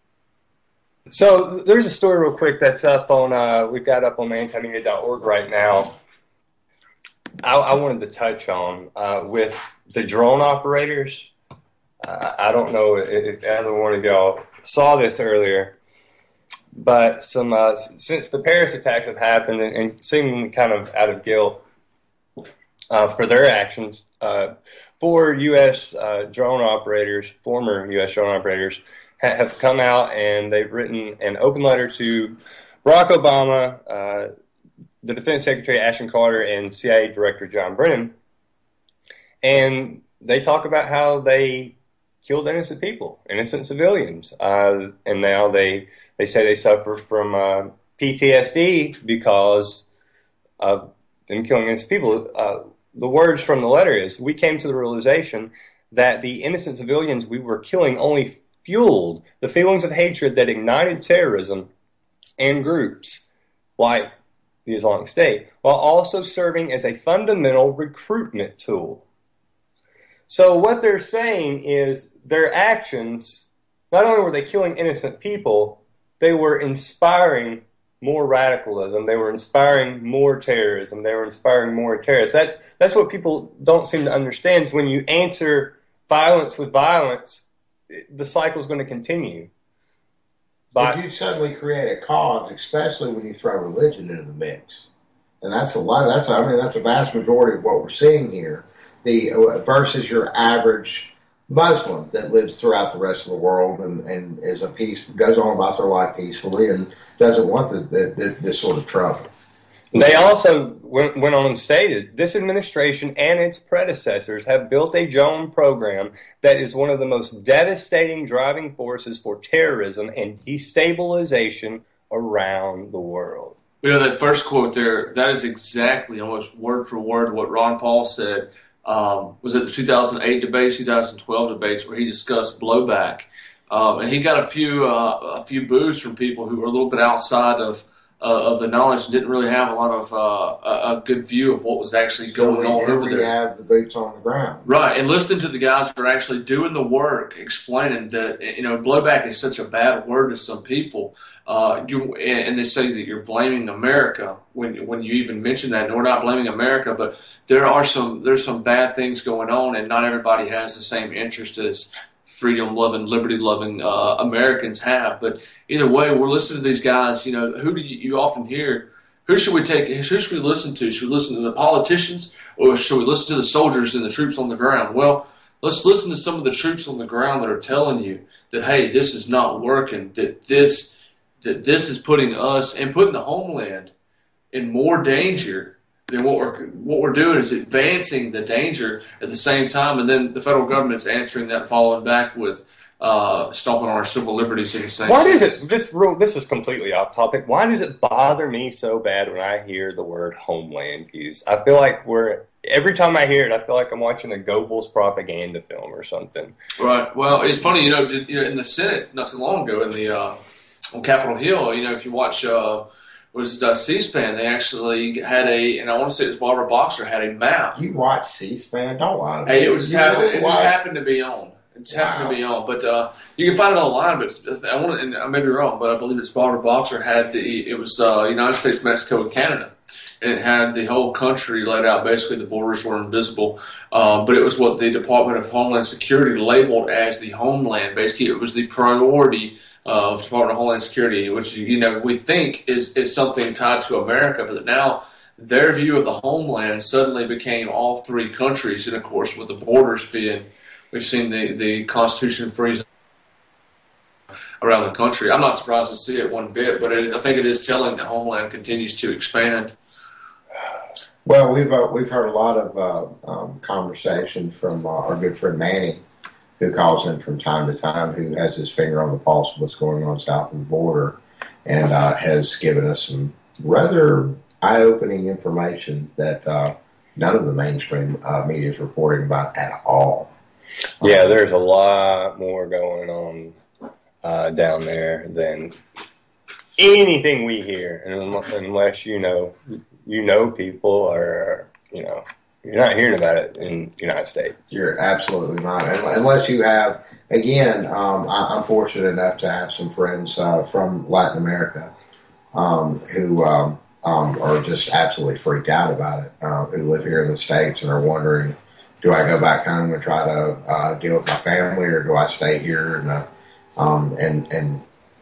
So there's a story real quick that's up on, uh, we've got up on antimedia dot org right now. I, I wanted to touch on uh, with the drone operators. Uh, I don't know if either one of y'all saw this earlier, but some uh, since the Paris attacks have happened, and, and seemingly kind of out of guilt uh, for their actions, uh, four U S uh, drone operators, former U S drone operators, ha- have come out and they've written an open letter to Barack Obama, uh, the Defense Secretary Ashton Carter, and C I A Director John Brennan. And they talk about how they killed innocent people, innocent civilians. Uh, and now they, they say they suffer from uh, P T S D because of them killing innocent people. Uh, The words from the letter is, we came to the realization that the innocent civilians we were killing only fueled the feelings of hatred that ignited terrorism and groups like the Islamic State, while also serving as a fundamental recruitment tool. So what they're saying is their actions, not only were they killing innocent people, they were inspiring more radicalism. They were inspiring more terrorism. They were inspiring more terrorists. That's that's what people don't seem to understand. Is when you answer violence with violence, the cycle is going to continue. But you suddenly create a cause, especially when you throw religion into the mix, and that's a lot. That's I mean that's a vast majority of what we're seeing here. The uh, versus your average Muslim that lives throughout the rest of the world and, and is a peace goes on about their life peacefully and doesn't want the, the, the, this sort of trouble. They also went, went on and stated, this administration and its predecessors have built a drone program that is one of the most devastating driving forces for terrorism and destabilization around the world. You know, that first quote there, that is exactly, almost word for word, what Ron Paul said. Um, was it the two thousand eight debates, two thousand twelve debates, where he discussed blowback. Um, and he got a few uh, a few boos from people who were a little bit outside of uh, of the knowledge and didn't really have a lot of uh, a, a good view of what was actually going on over there. We have the boots on the ground, right? And listening to the guys who are actually doing the work, explaining that, you know, blowback is such a bad word to some people. Uh, you and they say that you're blaming America when when you even mention that. And we're not blaming America, but there are some there's some bad things going on, and not everybody has the same interest as freedom-loving, liberty-loving uh, Americans have. But either way, we're listening to these guys. You know, who do you, you often hear? Who should we take? Who should we listen to? Should we listen to the politicians, or should we listen to the soldiers and the troops on the ground? Well, let's listen to some of the troops on the ground that are telling you that, hey, this is not working. That this that this is putting us and putting the homeland in more danger than what we're what we're doing is advancing the danger at the same time, and then the federal government's answering that, following back with uh, stomping on our civil liberties in the same. Why does it? This this is completely off topic. Why does it bother me so bad when I hear the word homeland used? I feel like we're every time I hear it, I feel like I'm watching a Goebbels propaganda film or something. Right. Well, it's funny, you know, you know, in the Senate not so long ago, in the uh, on Capitol Hill, you know, if you watch. Uh, was uh, C-SPAN, they actually had a, and I want to say it was Barbara Boxer, had a map. You watch C-SPAN? Don't lie. Hey, it was just, happened, really it just happened to be on. It just wow. happened to be on. But uh, you can find it online, but I want to, and I may be wrong, but I believe it's Barbara Boxer had the, it was uh, United States, Mexico, and Canada. And it had the whole country laid out. Basically, the borders were invisible. Uh, but it was what the Department of Homeland Security labeled as the homeland. Basically, it was the priority of the Department of Homeland Security, which, you know, we think is, is something tied to America, but now their view of the homeland suddenly became all three countries. And, of course, with the borders being, we've seen the, the Constitution freeze around the country. I'm not surprised to see it one bit, but it, I think it is telling that homeland continues to expand. Well, we've uh, we've heard a lot of uh, um, conversation from uh, our good friend Manny, who calls in from time to time, who has his finger on the pulse of what's going on south of the border, and uh, has given us some rather eye-opening information that uh, none of the mainstream uh, media is reporting about at all. Yeah, there's a lot more going on uh, down there than anything we hear, and unless you know, you know people, or you know. You're not hearing about it in the United States. You're absolutely not. Unless you have, again, um, I'm fortunate enough to have some friends uh, from Latin America um, who um, um, are just absolutely freaked out about it, uh, who live here in the States and are wondering, do I go back home and try to uh, deal with my family, or do I stay here and uh, um, and and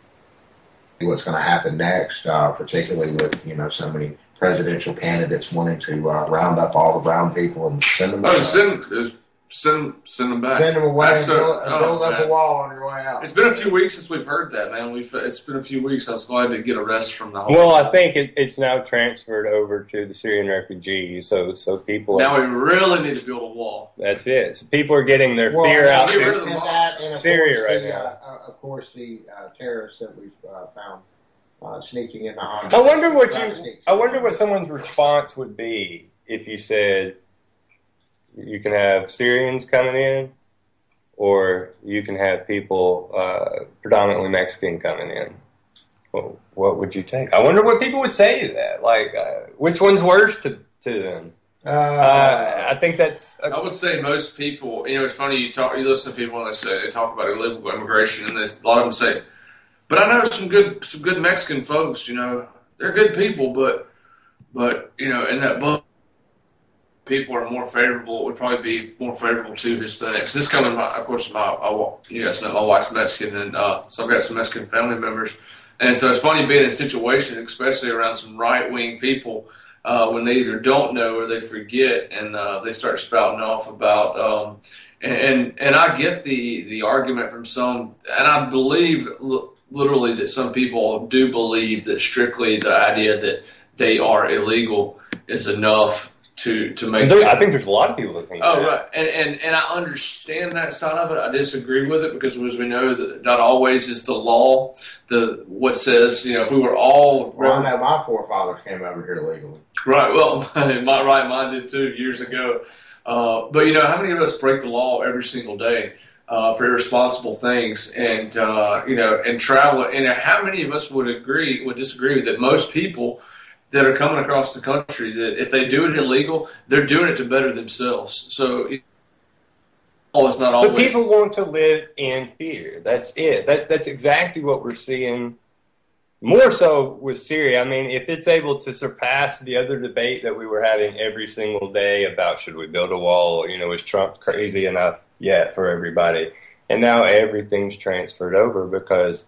see what's going to happen next, uh, particularly with, you know, so many presidential candidates wanting to uh, round up all the brown people and send them. Oh, send, send, send them back. Send them away. That's and build, a, and oh, build up man. a wall on your way out. It's been a few weeks since we've heard that, man. We've it's been a few weeks. I was glad to get a rest from the whole. Well, I think it, it's now transferred over to the Syrian refugees, so so people. Now are, we really need to build a wall. That's it. So people are getting their well, fear out to to Syria right the, now. Uh, of course, the uh, terrorists that we've uh, found. Uh, sneaking in behind. I wonder what you. I wonder what someone's response would be if you said you can have Syrians coming in, or you can have people uh, predominantly Mexican coming in. Well, what would you take? I wonder what people would say to that. Like, uh, which one's worse to to them? Uh, uh, I think that's. A, I would say most people. You know, it's funny. You talk. You listen to people when they say they talk about illegal immigration, and a lot of them say. But I know some good, some good Mexican folks. You know, they're good people, but, but you know, in that book, people are more favorable. Would probably be more favorable to Hispanics. This coming, my, of course, my, I, you guys know my wife's Mexican, and uh, so I've got some Mexican family members, and so it's funny being in a situation, especially around some right wing people, uh, when they either don't know or they forget, and uh, they start spouting off about. Um, and and I get the the argument from some, and I believe. Literally that some people do believe that strictly the idea that they are illegal is enough to to make. There, I think there's a lot of people that think. Oh, that. right, and, and and I understand that side of it. I disagree with it because, as we know, that not always is the law the what says. You know, if we were all well, I know my forefathers came over here legally. Right. Well, my right, mine did too years ago. Uh, but you know, how many of us break the law every single day uh, for irresponsible things, and uh, you know, and travel? And how many of us would agree, would disagree with that? Most people that are coming across the country, that if they do it illegal, they're doing it to better themselves. So, oh, it's not always. But people want to live in fear. That's it. That that's exactly what we're seeing. More so with Syria. I mean, if it's able to surpass the other debate that we were having every single day about should we build a wall, you know, is Trump crazy enough yet for everybody? And now everything's transferred over because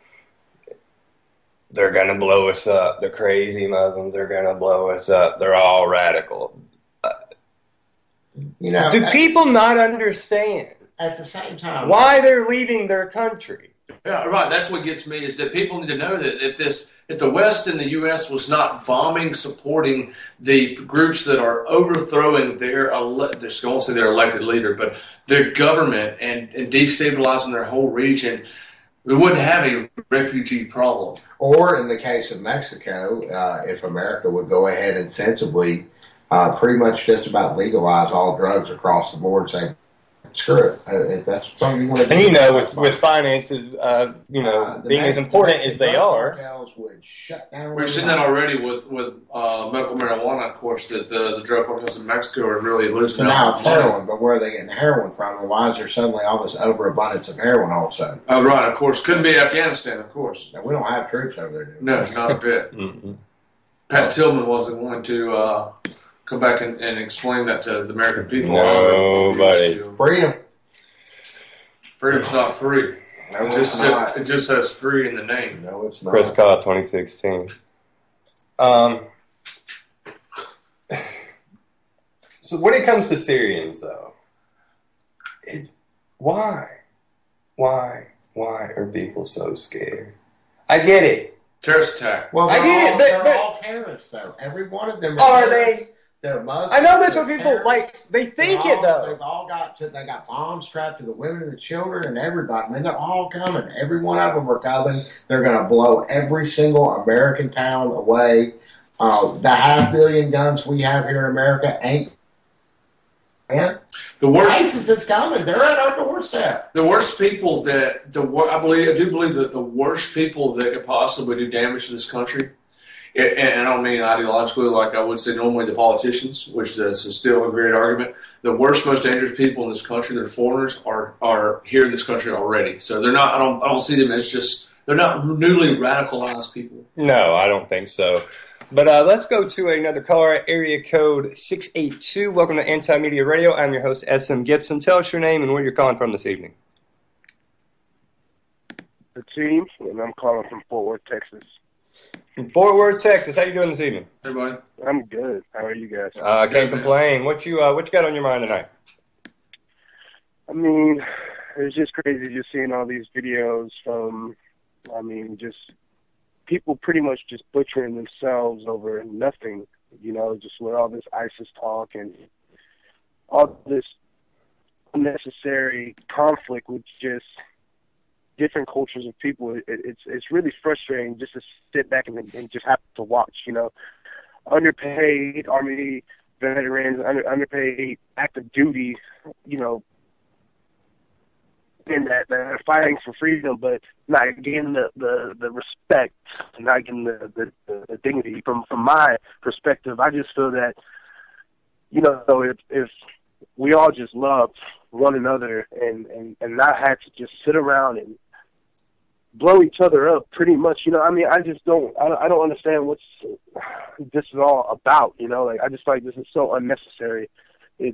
they're going to blow us up. The crazy Muslims are going to blow us up. They're all radical. Uh, you know, do people not understand at the same time why they're leaving their country? Yeah, right. That's what gets me is that people need to know that if this, if the West and the U S was not bombing, supporting the groups that are overthrowing their, ele- I won't say their elected leader, but their government and, and destabilizing their whole region, we wouldn't have a refugee problem. Or in the case of Mexico, uh, if America would go ahead and sensibly, uh, pretty much just about legalize all drugs across the board, say, screw it. If that's something you want to do. And you know, with, with finances, uh, you know, uh, being Mexican, as important as they are. Would shut down We've seen that already with, with uh, medical marijuana, of course, that the, the drug cartels in Mexico are really losing so out. now it's heroin, but where are they getting heroin from? And why is there suddenly all this overabundance of heroin all of a sudden? Oh, right, of course. Couldn't be Afghanistan, of course. Now, we don't have troops over there, do we? No, not a bit. Mm-hmm. Pat Tillman wasn't willing to uh, come back and, and explain that to the American people. Nobody. Freedom. Freedom's not free. No, it, just it's not. Says, it just says free in the name. No, it's not. Chris Cobb, twenty sixteen. Um, so when it comes to Syrians, though, it, why? Why? Why are people so scared? I get it. Terrorist attack. Well, I get all, it, but, they're but all terrorists, though. Every one of them are terrorists. they? They're Muslims. I know that's what they're people terrorists. like. They think They're it all- though. They've all got to, they got bombs strapped to the women and the children and everybody. I mean, they're all coming. Every one of them are coming. They're going to blow every single American town away. Uh, the half billion guns we have here in America ain't. Man, The worst. ISIS is coming. They're at our doorstep. The worst people that the wor- I believe I do believe that the worst people that could possibly do damage to this country, and, and I don't mean ideologically like I would say normally the politicians, which is still a great argument. The worst, most dangerous people in this country, that are foreigners, are are here in this country already. So they're not. I don't. I don't see them as just. They're not newly radicalized people. No, I don't think so. But uh, let's go to another caller, area code six eight two. Welcome to Anti-Media Radio. I'm your host, S M Gibson. Tell us your name and where you're calling from this evening. The team, and I'm calling from Fort Worth, Texas. From Fort Worth, Texas. How you doing this evening? Hey, buddy. I'm good. How are you guys? I uh, can't complain. What you uh, what you got on your mind tonight? I mean, it's just crazy just seeing all these videos from, I mean, just people pretty much just butchering themselves over nothing, you know, just with all this ISIS talk and all this unnecessary conflict with just different cultures of people. It, it's it's really frustrating just to sit back and, and just have to watch, you know, underpaid Army veterans, under, underpaid active duty, you know, and that, that are fighting for freedom, but not getting the, the, the respect, not getting the, the, the dignity. From from my perspective, I just feel that, you know, if, if we all just loved one another and, and, and not had to just sit around and blow each other up pretty much, you know, I mean, I just don't, I, I don't understand what's this is all about, you know, like, I just feel like this is so unnecessary. It's,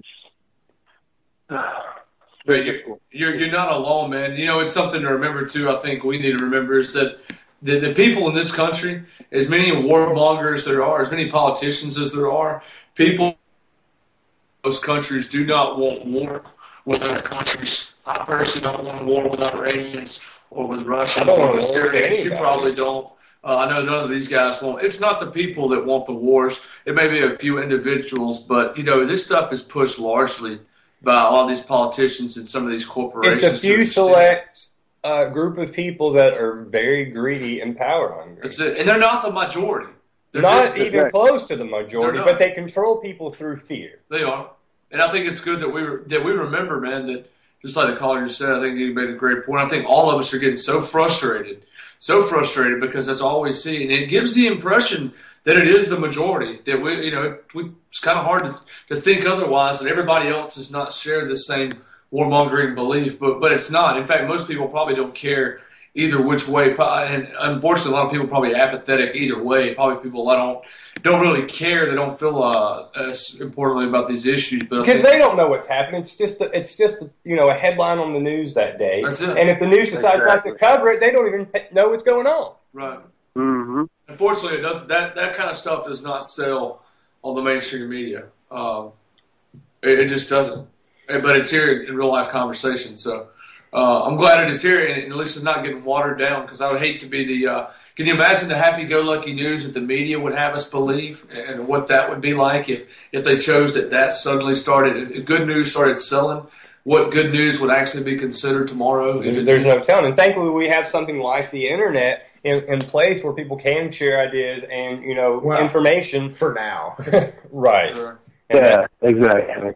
But you're, you're you're not alone, man. You know, it's something to remember too. I think we need to remember is that the, the people in this country, as many warmongers as there are, as many politicians as there are, people in those countries do not want war with other countries. I personally don't want war with Iranians or with Russians I don't or want with war with Syrians. You anybody. probably don't. Uh, I know none of these guys want. It's not the people that want the wars. It may be a few individuals, but you know this stuff is pushed largely by a lot of these politicians and some of these corporations. It's a few select uh, group of people that are very greedy and power hungry. That's it. And they're not the majority. They're not just, even close to the majority, but they control people through fear. They are. And I think it's good that we that we remember, man, that just like the caller just said, I think you made a great point. I think all of us are getting so frustrated, so frustrated because that's all we see. And it gives the impression that it is the majority, that we, you know, we, it's kind of hard to, to think otherwise, that everybody else does not share the same warmongering belief, but but it's not. In fact, most people probably don't care either which way, and unfortunately, a lot of people are probably apathetic either way. Probably people that don't don't really care. They don't feel uh, as importantly about these issues, but because they don't know what's happening. It's just a, it's just a, you know a headline on the news that day. That's it. And if the news decides exactly. not to cover it, they don't even know what's going on. Right. Mm-hmm. Unfortunately, it does that that kind of stuff does not sell on the mainstream media. Um, it, it just doesn't. But it's here in real life conversation. So uh, I'm glad it is here, and at least it's not getting watered down. Because I would hate to be the. Uh, can you imagine the happy-go-lucky news that the media would have us believe, and what that would be like if if they chose that that suddenly started, if good news started selling. What good news would actually be considered tomorrow? If it, There's no telling. And thankfully, we have something like the internet in, in place where people can share ideas and you know well, information for now. Right. Sure. Yeah. Exactly.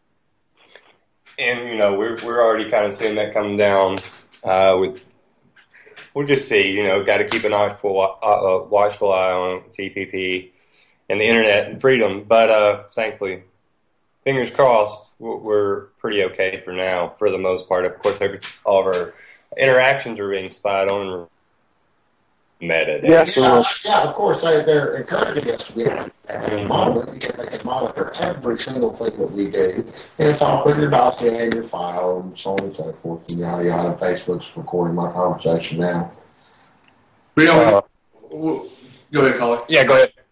And you know we're we're already kind of seeing that come down. Uh, with we'll just see. You know, got to keep an watchful uh, watchful eye on T P P and the internet and freedom. But uh, thankfully. Fingers crossed, we're pretty okay for now, for the most part. Of course, every, all of our interactions are being spied on and meta. Yeah, yeah, yeah, of course, they, they're encouraging us to be able to monitor because they can monitor every single thing that we do. And it's all put in your dossier and your file and so on and so forth. And yada yada. Facebook's recording my conversation now. Uh, go ahead, caller. Yeah, go ahead.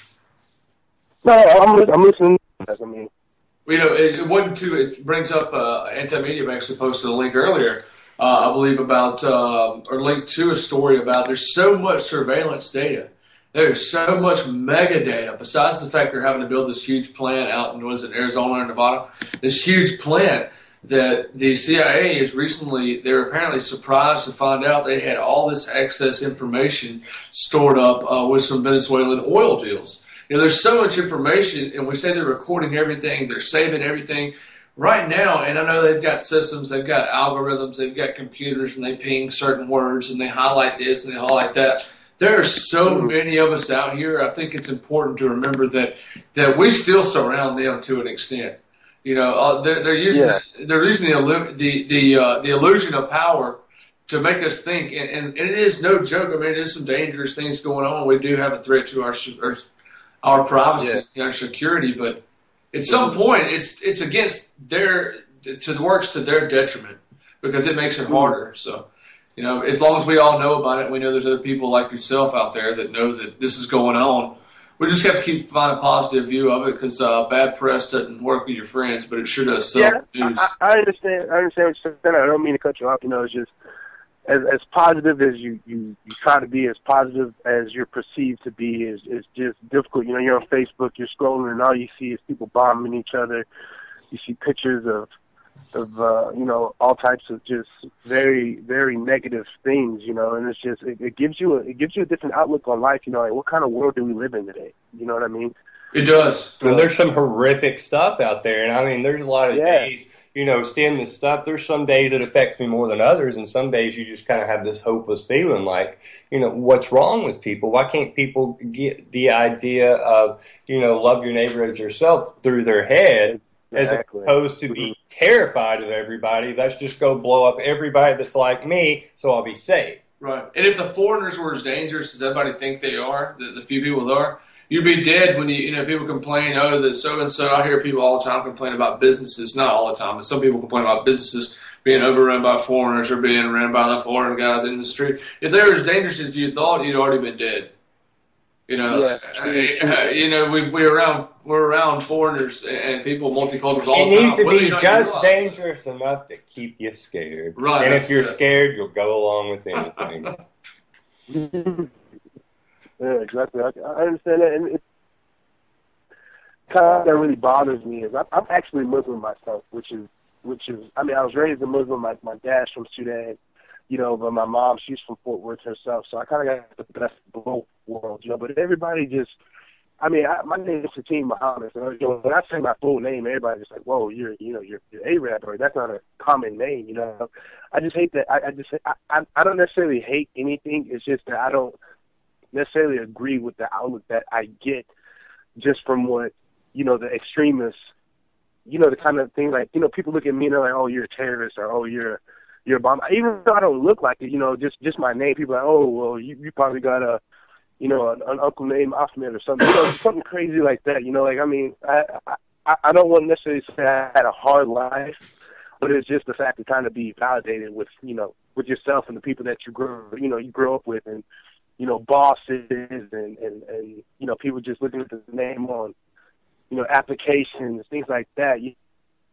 No, I'm, I'm listening. I mean, You know, it, it wasn't too. It brings up uh, Anti-Medium actually posted a link earlier, uh, I believe about uh, or linked to a story about. There's so much surveillance data. There's so much metadata. Besides the fact they're having to build this huge plant out in was it Arizona or Nevada, this huge plant that the C I A is recently. They were apparently surprised to find out they had all this excess information stored up uh, with some Venezuelan oil deals. You know, there's so much information, and we say they're recording everything, they're saving everything right now. And I know they've got systems, they've got algorithms, they've got computers, and they ping certain words, and they highlight this and they highlight that. There are so many of us out here. I think it's important to remember that that we still surround them to an extent. You know, uh, they're, they're using yeah. they're using the the the, uh, the illusion of power to make us think, and, and, and it is no joke. I mean, it is some dangerous things going on. We do have a threat to our our our privacy, yeah. our security, but at some point, it's it's against their to the works to their detriment because it makes it harder. So, you know, as long as we all know about it, we know there's other people like yourself out there that know that this is going on. We just have to keep finding a positive view of it because uh, bad press doesn't work with your friends, but it sure does sell yeah, news. I, I understand. I understand what you're saying. I don't mean to cut you off. You know, it's just. As, as positive as you, you, you try to be, as positive as you're perceived to be, is is just difficult. You know, you're on Facebook, you're scrolling, and all you see is people bombing each other. You see pictures of, of uh, you know, all types of just very, very negative things. You know, and it's just it, it gives you a it gives you a different outlook on life. You know, like what kind of world do we live in today? You know what I mean? It does. And there's some horrific stuff out there, and I mean, there's a lot of yeah. days. You know, seeing this stuff, there's some days it affects me more than others, and some days you just kind of have this hopeless feeling like, you know, what's wrong with people? Why can't people get the idea of, you know, love your neighbor as yourself through their head exactly. as opposed to be terrified of everybody? Let's just go blow up everybody that's like me so I'll be safe. Right. And if the foreigners were as dangerous as everybody think they are, the, the few people that are, you'd be dead when you, you know, people complain, oh, that so-and-so. I hear people all the time complain about businesses. Not all the time, but some people complain about businesses being overrun by foreigners or being run by the foreign guy in the street. If they were as dangerous as you thought, you'd already been dead. You know, yeah. uh, you know, we, we're around we're around foreigners and people, multiculturals all it the time. It needs to be just dangerous enough to keep you scared. Right. And if you're scared, you'll go along with anything. Yeah, exactly. I, I understand that, and it's kind of that really bothers me is I'm, I'm actually Muslim myself, which is which is I mean I was raised a Muslim. My my dad's from Sudan, you know, but my mom, she's from Fort Worth herself, so I kind of got the best of both worlds, you know. But everybody just, I mean, I, my name is Fatim Muhammad, so you know, when I say my full name, everybody's just like, whoa, you're you know you're you're Arab, or that's not a common name, you know. I just hate that. I, I just I, I I don't necessarily hate anything. It's just that I don't necessarily agree with the outlook that I get just from what, you know, the extremists, you know, the kind of thing like, you know, people look at me and they're like, oh, you're a terrorist, or oh, you're you're a bomb. Even though I don't look like it, you know, just just my name, people are like, oh, well, you, you probably got a, you know, an, an uncle named Ahmed or something, you know, something crazy like that. You know, like, I mean, I, I I don't want to necessarily say I had a hard life, but it's just the fact of trying to be validated with, you know, with yourself and the people that you grow, you know, you grow up with, and, you know, bosses and, and, and you know, people just looking at the name on, you know, applications, things like that. You,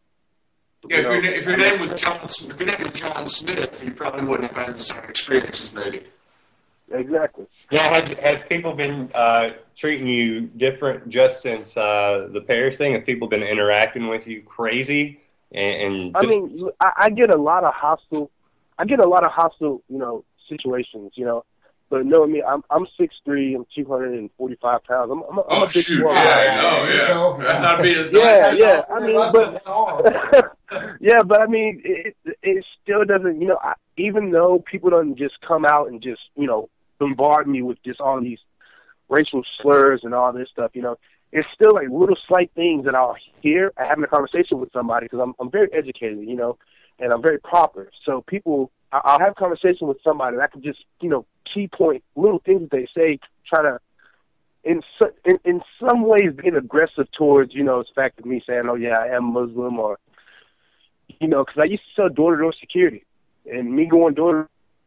Yeah, you if, know, your, if your name was John, if your name was John Smith, you probably wouldn't have had the same experiences, maybe. Exactly. Yeah, has, has people been uh, treating you different just since uh, the Paris thing? Have people been interacting with you crazy? And, and I just... mean, I, I get a lot of hostile, I get a lot of hostile, you know, situations, you know. But no, I mean, I'm I'm six three, I'm two hundred forty-five pounds. I'm, I'm, I'm Oh, a big shoot. boy. Yeah, oh, yeah. That'd be as Yeah, nice. yeah. I mean, but yeah, but I mean, it it still doesn't, you know. I, even though people don't just come out and just, you know, bombard me with just all these racial slurs and all this stuff, you know, it's still like little slight things that I'll hear having a conversation with somebody, because I'm I'm very educated, you know, and I'm very proper. So people, I'll have a conversation with somebody and I can just, you know, key point little things that they say, try to, in, so, in in some ways, being aggressive towards, you know, the fact of me saying, oh, yeah, I am Muslim, or, you know, because I used to sell door-to-door security. And me going door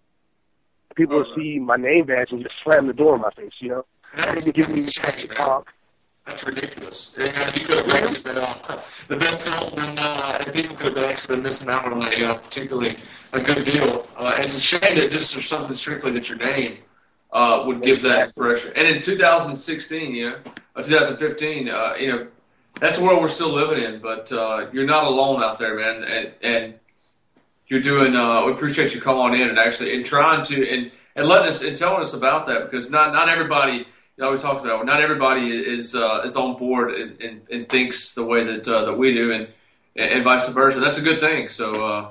to people will see my name badge and just slam the door in my face, you know. That didn't give me a talk. That's ridiculous. Yeah, you could have actually been uh, the best salesman, uh, and people could have actually been missing out on a uh, particularly a good deal. Uh, it's a shame that just there's something strictly that your name uh, would give that impression. And in two thousand sixteen, you know, uh, two thousand fifteen, uh, you know, that's the world we're still living in. But uh, you're not alone out there, man. And, and you're doing. Uh, we appreciate you calling in and actually and trying to and, and letting us and telling us about that, because not not everybody. You know, we talked about not everybody is uh, is on board and, and, and thinks the way that uh, that we do, and and vice versa. That's a good thing. So, uh,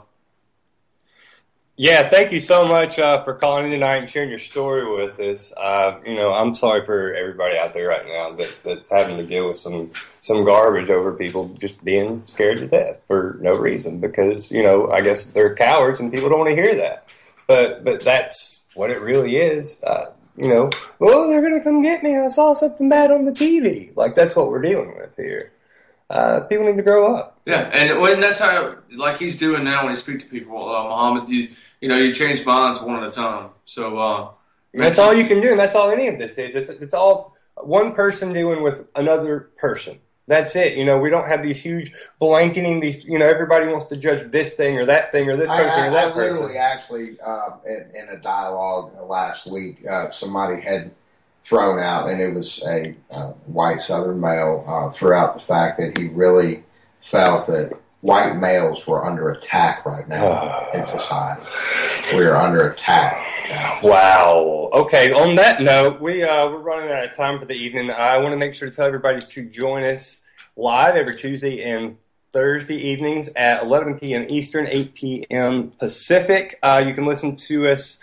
yeah, thank you so much uh, for calling in tonight and sharing your story with us. Uh, you know, I'm sorry for everybody out there right now that, that's having to deal with some some garbage over people just being scared to death for no reason, because, you know, I guess they're cowards and people don't want to hear that. But but that's what it really is. Uh, You know, well, they're going to come get me. I saw something bad on the T V. Like, that's what we're dealing with here. Uh, people need to grow up. Yeah, and, well, and that's how, like he's doing now when he speaks to people, uh, Muhammad, you you know, you change minds one at a time. So uh, that's all you can do, and that's all any of this is. It's, it's all one person dealing with another person. That's it. You know, we don't have these huge blanketing, these, you know, everybody wants to judge this thing or that thing or this person I, I, or that I literally person. actually, uh, in, in a dialogue last week, uh, somebody had thrown out, and it was a uh, white Southern male, uh, threw out the fact that he really felt that white males were under attack right now in society. We are under attack. Wow. Okay, on that note, we, uh, we're running out of time for the evening. I want to make sure to tell everybody to join us live every Tuesday and Thursday evenings at eleven p.m. Eastern, eight p.m. Pacific. Uh, you can listen to us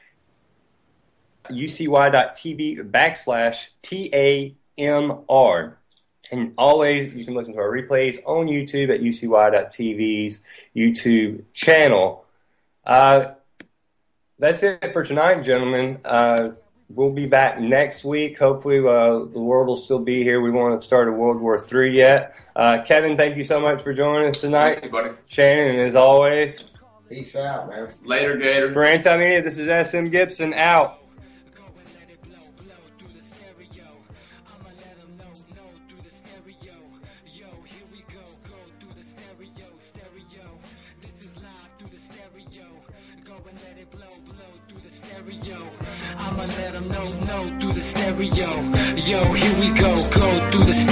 ucy.tv backslash T-A-M-R. And always, you can listen to our replays on YouTube at ucy.tv's YouTube channel. Uh, That's it for tonight, gentlemen. Uh, we'll be back next week. Hopefully, uh, the world will still be here. We won't start a World War Three yet. Uh, Kevin, thank you so much for joining us tonight. Thank you, buddy. Shannon, as always. Peace out, man. Later, Gator. For Anti-Media, this is S M Gibson out. Go and let it blow, blow through the stereo. I'ma let them know, no, through the stereo. Yo, here we go, go through the stereo.